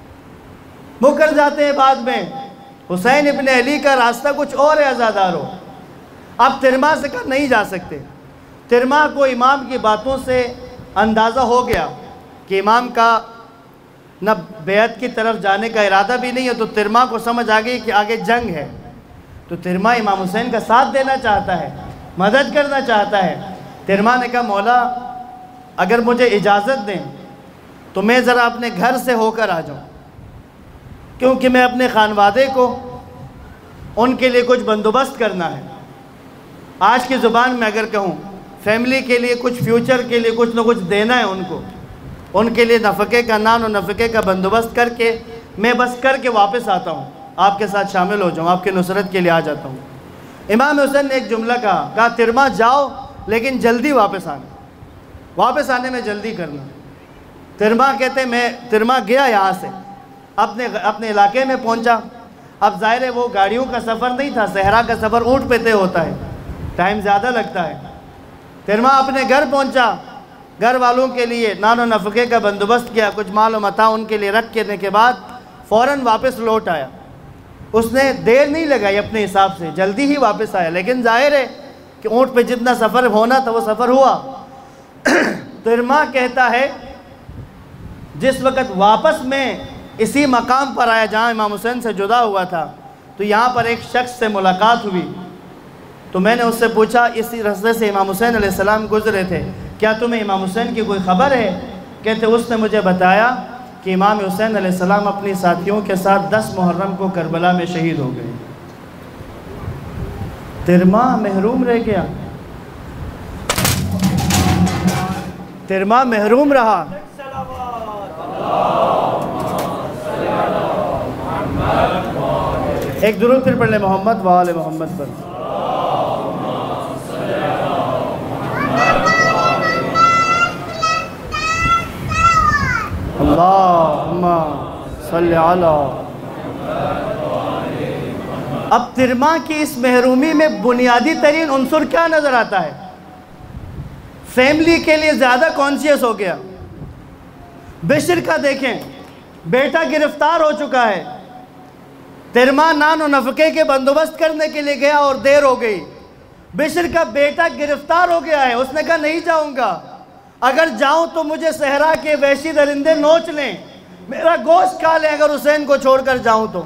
مکر جاتے ہیں بعد میں. حسین ابن علی کا راستہ کچھ اور ہے عزادارو. اب ترما سے کہا نہیں جا سکتے. ترما کو امام کی باتوں سے اندازہ ہو گیا کہ امام کا نہ بیعت کی طرف جانے کا ارادہ بھی نہیں ہے، تو ترما کو سمجھ آ گئی کہ آگے جنگ ہے. تو ترما امام حسین کا ساتھ دینا چاہتا ہے، مدد کرنا چاہتا ہے. ترما نے کہا مولا اگر مجھے اجازت دیں تو میں ذرا اپنے گھر سے ہو کر آ جاؤں، کیونکہ میں اپنے خانوادے کو ان کے لیے کچھ بندوبست کرنا ہے. آج کی زبان میں اگر کہوں فیملی کے لیے کچھ فیوچر کے لیے کچھ نہ کچھ دینا ہے ان کو، ان کے لیے نفقے کا نان و نفقے کا بندوبست کر کے میں بس کر کے واپس آتا ہوں، آپ کے ساتھ شامل ہو جاؤں، آپ کی نصرت کے لیے آ جاتا ہوں. امام حسین نے ایک جملہ کہا کہا ترما جاؤ لیکن جلدی واپس آنا، واپس آنے میں جلدی کرنا. ترما کہتے میں ترما گیا یہاں سے اپنے اپنے علاقے میں پہنچا. اب ظاہر ہے وہ گاڑیوں کا سفر نہیں تھا، صحرا کا سفر اونٹ پہ طے ہوتا ہے، ٹائم زیادہ لگتا ہے. ترما اپنے گھر پہنچا، گھر والوں کے لیے نان و نفقے کا بندوبست کیا، کچھ مال و متاع ان کے لیے رکھ کرنے کے بعد فوراً واپس لوٹ آیا. اس نے دیر نہیں لگائی اپنے حساب سے، جلدی ہی واپس آیا. لیکن ظاہر ہے کہ اونٹ پہ جتنا سفر ہونا تھا وہ سفر ہوا. ترما کہتا ہے جس وقت واپس میں اسی مقام پر آیا جہاں امام حسین سے جدا ہوا تھا تو یہاں پر ایک شخص سے ملاقات ہوئی. تو میں نے اس سے پوچھا اسی راستے سے امام حسین علیہ السلام گزرے تھے، کیا تمہیں امام حسین کی کوئی خبر ہے؟ کہتے اس نے مجھے بتایا کہ امام حسین علیہ السلام اپنی ساتھیوں کے ساتھ دس محرم کو کربلا میں شہید ہو گئے. ترما محروم رہ گیا، ترما محروم رہا. ایک درود پھر پڑھ لیں محمد و آل محمد پر. اللہم صلی علی. اب ترما کی اس محرومی میں بنیادی ترین عنصر کیا نظر آتا ہے؟ فیملی کے لیے زیادہ کانشیس ہو گیا. بشر کا دیکھیں، بیٹا گرفتار ہو چکا ہے. ترما نان و نفقے کے بندوبست کرنے کے لیے گیا اور دیر ہو گئی. بشر کا بیٹا گرفتار ہو گیا ہے، اس نے کہا نہیں جاؤں گا، اگر جاؤں تو مجھے صحرا کے وحشی درندے نوچ لیں، میرا گوشت کھا لیں اگر حسین کو چھوڑ کر جاؤں تو.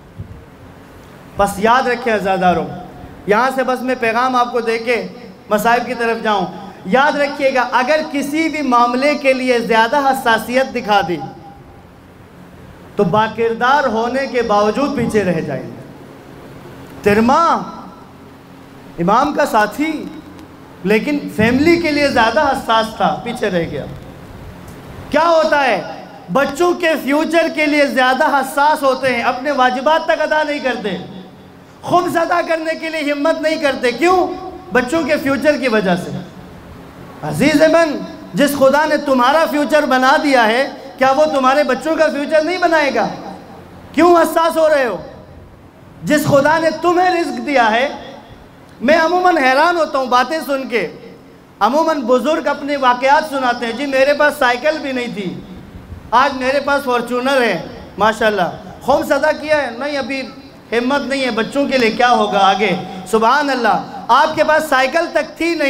بس یاد رکھیں عزاداروں، یہاں سے بس میں پیغام آپ کو دے کے مصائب کی طرف جاؤں. یاد رکھیے گا اگر کسی بھی معاملے کے لیے زیادہ حساسیت دکھا دی تو باکردار ہونے کے باوجود پیچھے رہ جائیں گے. ترما امام کا ساتھی لیکن فیملی کے لیے زیادہ حساس تھا، پیچھے رہ گیا. کیا ہوتا ہے بچوں کے فیوچر کے لیے زیادہ حساس ہوتے ہیں، اپنے واجبات تک ادا نہیں کرتے، خبز ادا کرنے کے لیے ہمت نہیں کرتے. کیوں؟ بچوں کے فیوچر کی وجہ سے. عزیز من، جس خدا نے تمہارا فیوچر بنا دیا ہے کیا وہ تمہارے بچوں کا فیوچر نہیں بنائے گا؟ کیوں حساس ہو رہے ہو؟ جس خدا نے تمہیں رزق دیا ہے. میں عموماً حیران ہوتا ہوں باتیں سن کے. عموماً بزرگ اپنے واقعات سناتے ہیں، جی میرے پاس سائیکل بھی نہیں تھی، آج میرے پاس فارچونر ہے ماشاءاللہ. خمس ادا کیا ہے؟ نہیں ابھی ہمت نہیں ہے، بچوں کے لیے کیا ہوگا آگے. سبحان اللہ، آپ کے پاس سائیکل تک تھی نہیں،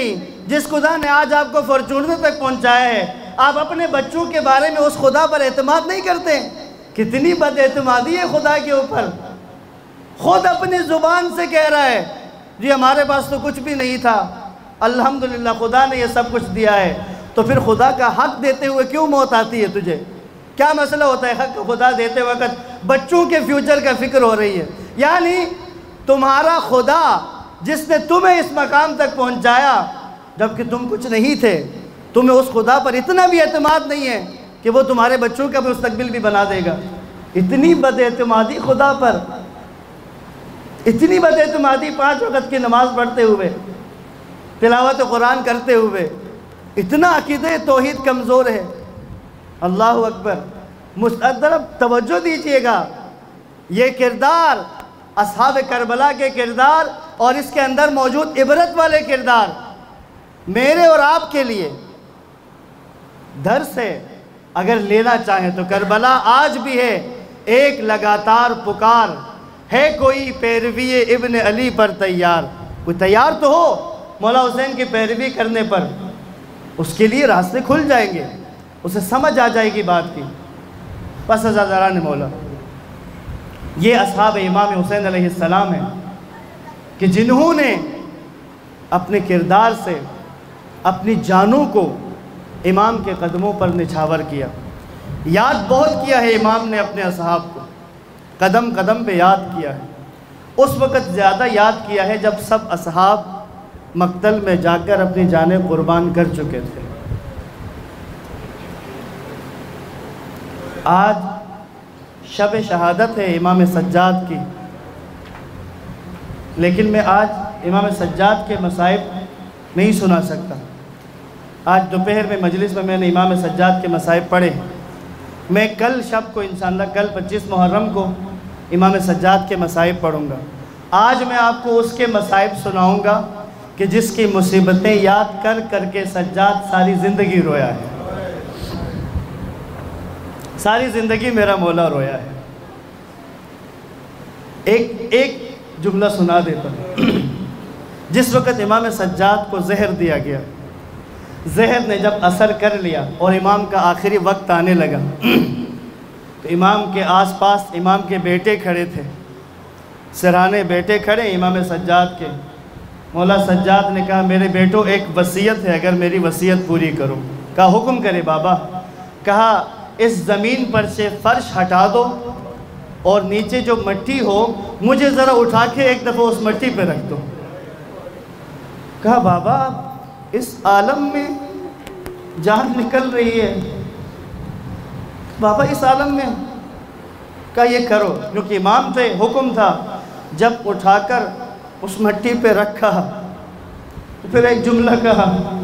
جس خدا نے آج آپ کو فارچونر تک پہنچایا ہے، آپ اپنے بچوں کے بارے میں اس خدا پر اعتماد نہیں کرتے؟ کتنی بد اعتمادی ہے خدا کے اوپر۔ خود اپنی زبان سے کہہ رہا ہے جی ہمارے پاس تو کچھ بھی نہیں تھا، الحمدللہ خدا نے یہ سب کچھ دیا ہے۔ تو پھر خدا کا حق دیتے ہوئے کیوں موت آتی ہے تجھے؟ کیا مسئلہ ہوتا ہے حق خدا دیتے وقت بچوں کے فیوچر کا فکر ہو رہی ہے؟ یعنی تمہارا خدا جس نے تمہیں اس مقام تک پہنچایا جبکہ تم کچھ نہیں تھے، تمہیں اس خدا پر اتنا بھی اعتماد نہیں ہے کہ وہ تمہارے بچوں کا مستقبل بھی بنا دے گا۔ اتنی بد اعتمادی خدا پر، اتنی بد اعتمادی پانچ وقت کی نماز پڑھتے ہوئے، تلاوت قرآن کرتے ہوئے، اتنا عقیدہ توحید کمزور ہے۔ اللہ اکبر۔ مستدرب توجہ دیجئے گا، یہ کردار اصحاب کربلا کے کردار اور اس کے اندر موجود عبرت والے کردار میرے اور آپ کے لیے درس ہے۔ اگر لینا چاہیں تو کربلا آج بھی ہے ایک لگاتار پکار ہے، کوئی پیروی ابن علی پر تیار۔ کوئی تیار تو ہو مولا حسین کی پیروی کرنے پر، اس کے لیے راستے کھل جائیں گے، اسے سمجھ آ جائے گی بات کی۔ پس عزیزان مولا، یہ اصحاب امام حسین علیہ السلام ہیں کہ جنہوں نے اپنے کردار سے اپنی جانوں کو امام کے قدموں پر نچھاور کیا۔ یاد بہت کیا ہے امام نے اپنے اصحاب کو، قدم قدم پہ یاد کیا ہے۔ اس وقت زیادہ یاد کیا ہے جب سب اصحاب مقتل میں جا کر اپنی جانیں قربان کر چکے تھے۔ آج شب شہادت ہے امام سجاد کی، لیکن میں آج امام سجاد کے مصائب نہیں سنا سکتا۔ آج دوپہر میں مجلس میں میں نے امام سجاد کے مصائب پڑھے، میں کل شب کو انشاءاللہ کل پچیس محرم کو امام سجاد کے مصائب پڑھوں گا۔ آج میں آپ کو اس کے مصائب سناؤں گا کہ جس کی مصیبتیں یاد کر کر کے سجاد ساری زندگی رویا ہے، ساری زندگی میرا مولا رویا ہے۔ ایک ایک جملہ سنا دیتا ہوں۔ جس وقت امام سجاد کو زہر دیا گیا، زہر نے جب اثر کر لیا اور امام کا آخری وقت آنے لگا تو امام کے آس پاس امام کے بیٹے کھڑے تھے، سرانے بیٹے کھڑے امام سجاد کے۔ مولا سجاد نے کہا میرے بیٹوں ایک وصیت ہے، اگر میری وصیت پوری کرو۔ کہا حکم کرے بابا۔ کہا اس زمین پر سے فرش ہٹا دو اور نیچے جو مٹی ہو مجھے ذرا اٹھا کے ایک دفعہ اس مٹی پہ رکھ دو۔ کہا بابا اس عالم میں جان نکل رہی ہے، بابا اس عالم میں۔ کہا یہ کرو، کیونکہ امام تھے، حکم تھا۔ جب اٹھا کر اس مٹی پہ رکھا تو پھر ایک جملہ کہا،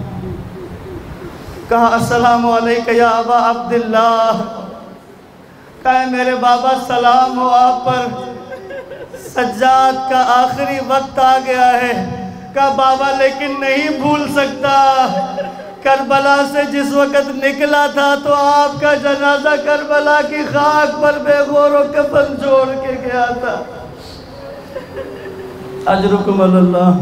کہا السلام علیکہ یا ابا عبداللہ۔ کہا میرے بابا سلام ہو آپ پر، سجاد کا آخری وقت آ گیا ہے۔ کہا بابا لیکن نہیں بھول سکتا، کربلا سے جس وقت نکلا تھا تو آپ کا جنازہ کربلا کی خاک پر بے غور و کفن چھوڑ کے گیا تھا۔ اجرکم اللہ۔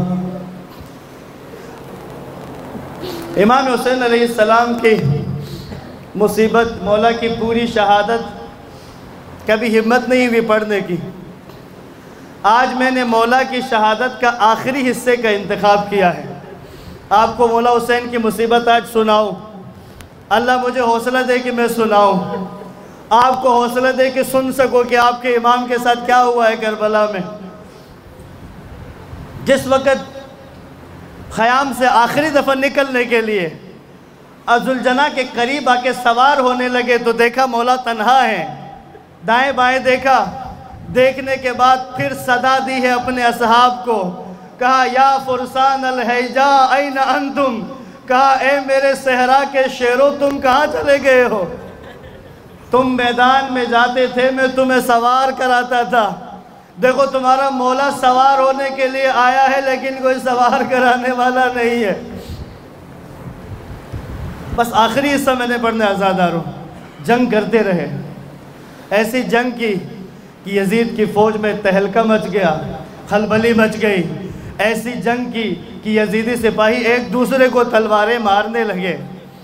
امام حسین علیہ السلام کی مصیبت، مولا کی پوری شہادت، کبھی ہمت نہیں ہوئی پڑھنے کی۔ آج میں نے مولا کی شہادت کا آخری حصے کا انتخاب کیا ہے، آپ کو مولا حسین کی مصیبت آج سناؤں۔ اللہ مجھے حوصلہ دے کہ میں سناؤں، آپ کو حوصلہ دے کہ سن سکو کہ آپ کے امام کے ساتھ کیا ہوا ہے کربلا میں۔ جس وقت خیام سے آخری دفعہ نکلنے کے لیے ذوالجناح کے قریب آ کے سوار ہونے لگے تو دیکھا مولا تنہا ہے، دائیں بائیں دیکھا، دیکھنے کے بعد پھر صدا دی ہے اپنے اصحاب کو۔ کہا یا فرسان الحیجا این انتم، کہا اے میرے صحرا کے شیروں تم کہاں چلے گئے ہو؟ تم میدان میں جاتے تھے، میں تمہیں سوار کراتا تھا، دیکھو تمہارا مولا سوار ہونے کے لیے آیا ہے لیکن کوئی سوار کرانے والا نہیں ہے۔ بس آخری حصہ میں نے پڑھنا آزاداروں۔ جنگ کرتے رہے، ایسی جنگ کی کہ یزید کی فوج میں تہلکہ مچ گیا، خلبلی مچ گئی، ایسی جنگ کی کہ یزیدی سپاہی ایک دوسرے کو تلواریں مارنے لگے.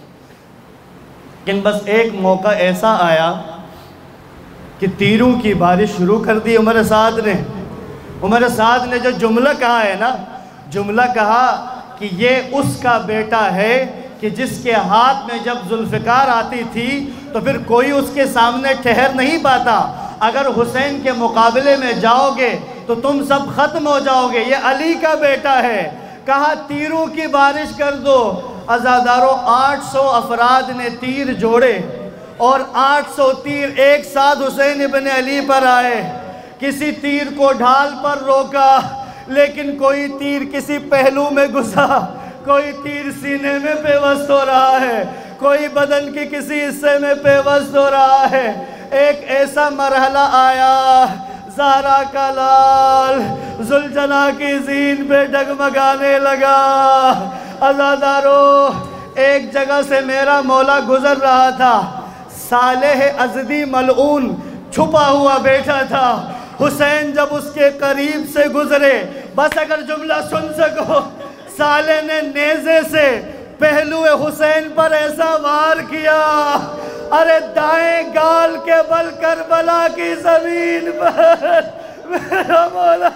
لیکن بس ایک موقع ایسا آیا کہ تیروں کی بارش شروع کر دی عمر سعد نے. عمر سعد نے جو جملہ کہا ہے نا، جملہ کہا کہ یہ اس کا بیٹا ہے کہ جس کے ہاتھ میں جب ذوالفقار آتی تھی تو پھر کوئی اس کے سامنے ٹھہر نہیں پاتا. اگر حسین کے مقابلے میں جاؤ گے تو تم سب ختم ہو جاؤ گے، یہ علی کا بیٹا ہے. کہا تیروں کی بارش کر دو. عزاداروں، آٹھ سو افراد نے تیر جوڑے اور آٹھ سو تیر ایک ساتھ حسین ابن علی پر آئے. کسی تیر کو ڈھال پر روکا، لیکن کوئی تیر کسی پہلو میں گھسا، کوئی تیر سینے میں پیوست ہو رہا ہے، کوئی بدن کی کسی حصے میں پیوست ہو رہا ہے. ایک ایسا مرحلہ آیا، زہرا کا لال ذوالجناح کی زین پہ ڈگمگانے لگا. عزادارو، ایک جگہ سے میرا مولا گزر رہا تھا. صالح ازدی ملعون چھپا ہوا بیٹھا تھا. حسین جب اس کے قریب سے گزرے، بس اگر جملہ سن سکو، صالح نے نیزے سے پہلو حسین پر ایسا وار کیا، ارے دائیں گال کے بل کربلا کی زمین پر میرا مولا.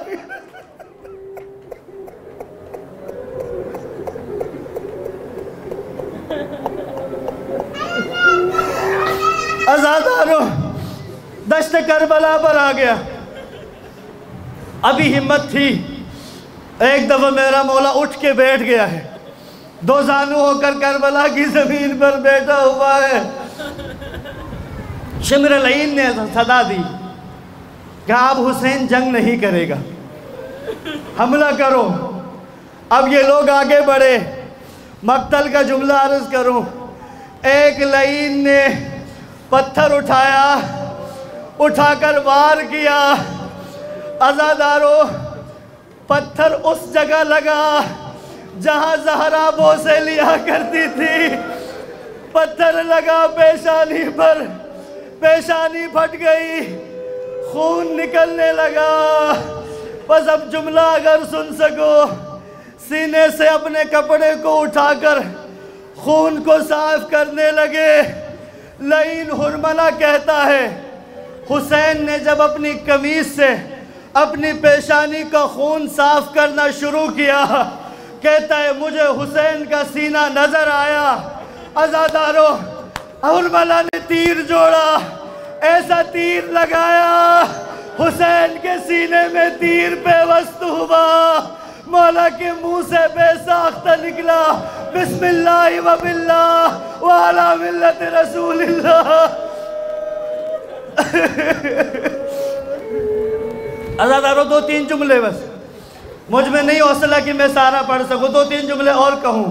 عزادارو، دشت کربلا پر آ گیا. ابھی ہمت تھی، ایک دفعہ میرا مولا اٹھ کے بیٹھ گیا ہے، دو زانو ہو کر کربلا کی زمین پر بیٹھا ہوا ہے. شمر العین نے صدا دی کہ اب حسین جنگ نہیں کرے گا، حملہ کرو. اب یہ لوگ آگے بڑھے. مقتل کا جملہ عرض کروں. ایک لعین نے پتھر اٹھایا، اٹھا کر وار کیا. عزادارو، پتھر اس جگہ لگا جہاں زہرا بوسے لیا کرتی تھی. پتھر لگا پیشانی پر، پیشانی پھٹ گئی، خون نکلنے لگا. بس اب جملہ اگر سن سکو، سینے سے اپنے کپڑے کو اٹھا کر خون کو صاف کرنے لگے. لعین حرملہ کہتا ہے حسین نے جب اپنی قمیص سے اپنی پیشانی کا خون صاف کرنا شروع کیا، کہتا ہے مجھے حسین کا سینہ نظر آیا. عزادارو، حرملہ نے تیر جوڑا، ایسا تیر لگایا، حسین کے سینے میں تیر پیوست ہوا. مولا کے منہ سے بے ساختہ نکلا، بسم اللہ و باللہ وعلی ملت رسول اللہ. عزادارو، دو تین جملے بس، مجھ میں نہیں حوصلہ کہ میں سارا پڑھ سکوں، دو تین جملے اور کہوں.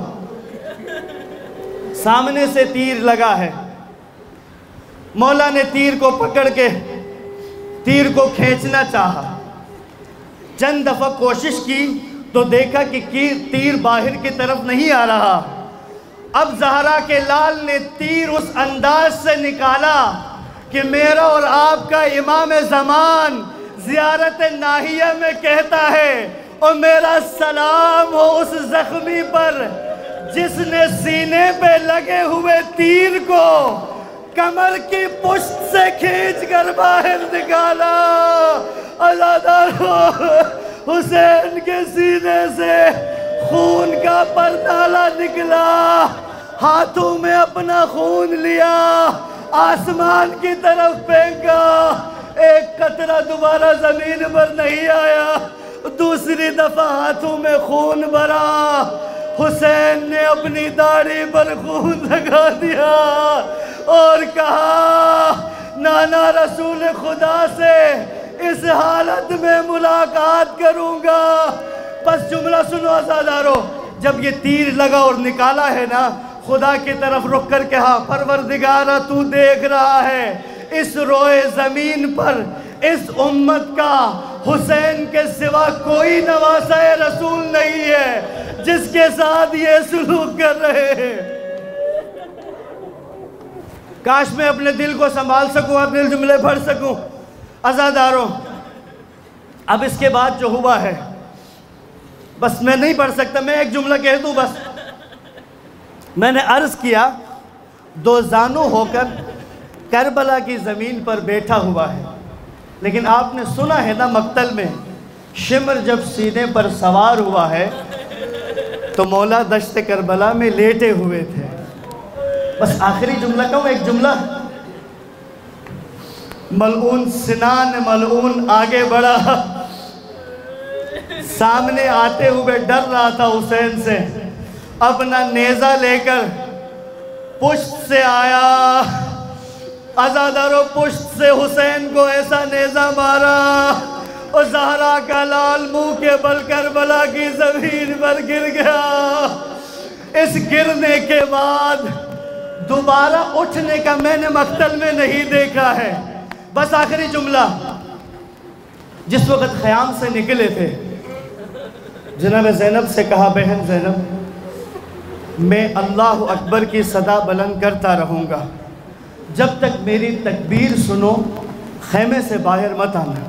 سامنے سے تیر لگا ہے، مولا نے تیر کو پکڑ کے تیر کو کھینچنا چاہا. چند دفعہ کوشش کی تو دیکھا کہ تیر باہر کی طرف نہیں آ رہا. اب زہرا کے لال نے تیر اس انداز سے نکالا کہ میرا اور آپ کا امام زمان زیارت ناہیہ میں کہتا ہے، اور میرا سلام ہو اس زخمی پر جس نے سینے پہ لگے ہوئے تیر کو کمر کی پشت سے کھینچ کر باہر نکالا. عزادارو، حسین کے سینے سے خون کا پرتالا نکلا، ہاتھوں میں اپنا خون لیا، آسمان کی طرف پھینکا. ایک قطرہ دوبارہ زمین پر نہیں آیا. دوسری دفعہ ہاتھوں میں خون بھرا. حسین نے اپنی داڑھی پر خون لگا دیا اور کہا نانا رسول خدا سے اس حالت میں ملاقات کروں گا. بس جملہ سنو عزادارو، جب یہ تیر لگا اور نکالا ہے نا، خدا کی طرف رک کر کہا پروردگارہ تو دیکھ رہا ہے اس روئے زمین پر اس امت کا حسین کے سوا کوئی نواسہ رسول نہیں ہے جس کے ساتھ یہ سلوک کر رہے ہیں. کاش میں اپنے دل کو سنبھال سکوں، اپنے جملے پڑھ سکوں. عزاداروں، اب اس کے بعد جو ہوا ہے، بس میں نہیں پڑھ سکتا، میں ایک جملہ کہہ دوں بس. میں نے عرض کیا دو زانو ہو کر کربلا کی زمین پر بیٹھا ہوا ہے، لیکن آپ نے سنا ہے نا مقتل میں شمر جب سینے پر سوار ہوا ہے تو مولا دشت کربلا میں لیٹے ہوئے تھے. بس آخری جملہ کہوں، ایک جملہ. ملعون سنان ملعون آگے بڑھا، سامنے آتے ہوئے ڈر رہا تھا حسین سے، اپنا نیزہ لے کر پشت سے آیا. عزادارو پشت سے حسین کو ایسا نیزہ مارا اور زہرا کا لال منہ کے بل کربلا کی زمین پر گر گیا. اس گرنے کے بعد دوبارہ اٹھنے کا میں نے مقتل میں نہیں دیکھا ہے. بس آخری جملہ. جس وقت خیام سے نکلے تھے جناب زینب سے کہا بہن زینب میں اللہ اکبر کی صدا بلند کرتا رہوں گا، جب تک میری تکبیر سنو خیمے سے باہر مت آنا.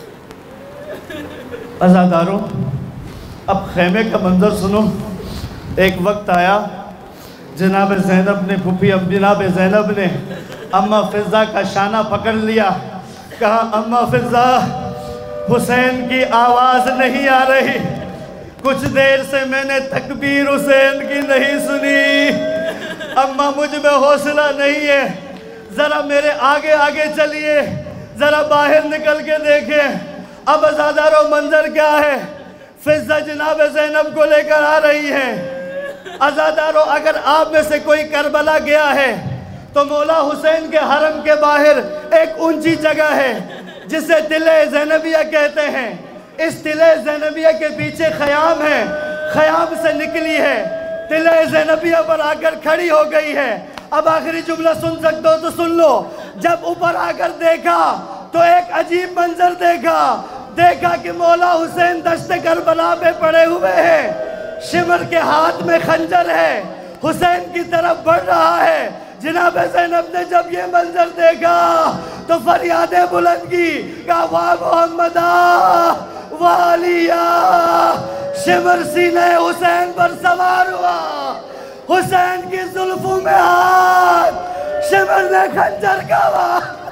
عزاداروں اب خیمے کا منظر سنو. ایک وقت آیا جناب زینب نے پھوپھی اب جناب زینب نے اماں فضہ کا شانہ پکڑ لیا، کہا اماں فضہ حسین کی آواز نہیں آ رہی، کچھ دیر سے میں نے تکبیر حسین کی نہیں سنی. اماں مجھ میں حوصلہ نہیں ہے، ذرا میرے آگے آگے چلیے، ذرا باہر نکل کے دیکھیں. اب عزادارو منظر کیا ہے؟ فضہ جناب زینب کو لے کر آ رہی ہے. عزادارو اگر آپ میں سے کوئی کربلا گیا ہے تو مولا حسین کے حرم کے باہر ایک اونچی جگہ ہے جسے تلے زینبیہ کہتے ہیں. اس تلے زینبیہ کے پیچھے خیام ہے، خیام سے نکلی ہے، تلے زینبیہ پر آ کر کھڑی ہو گئی ہے. اب آخری جملہ سن سکتے ہو تو سن لو. جب اوپر آ کر دیکھا تو ایک عجیب منظر دیکھا دیکھا کہ مولا حسین دشت کربلا پہ پڑے ہوئے ہیں، شمر کے ہاتھ میں خنجر ہے، حسین کی طرف بڑھ رہا ہے. جناب زینب نے جب یہ منظر دیکھا تو فریادیں بلند کی، کہا واہ محمدہ واہ علیہ. شمر سینہ حسین پر سوار ہوا، حسین کی زلفوں میں ہاتھ، شمر نے خنجر کا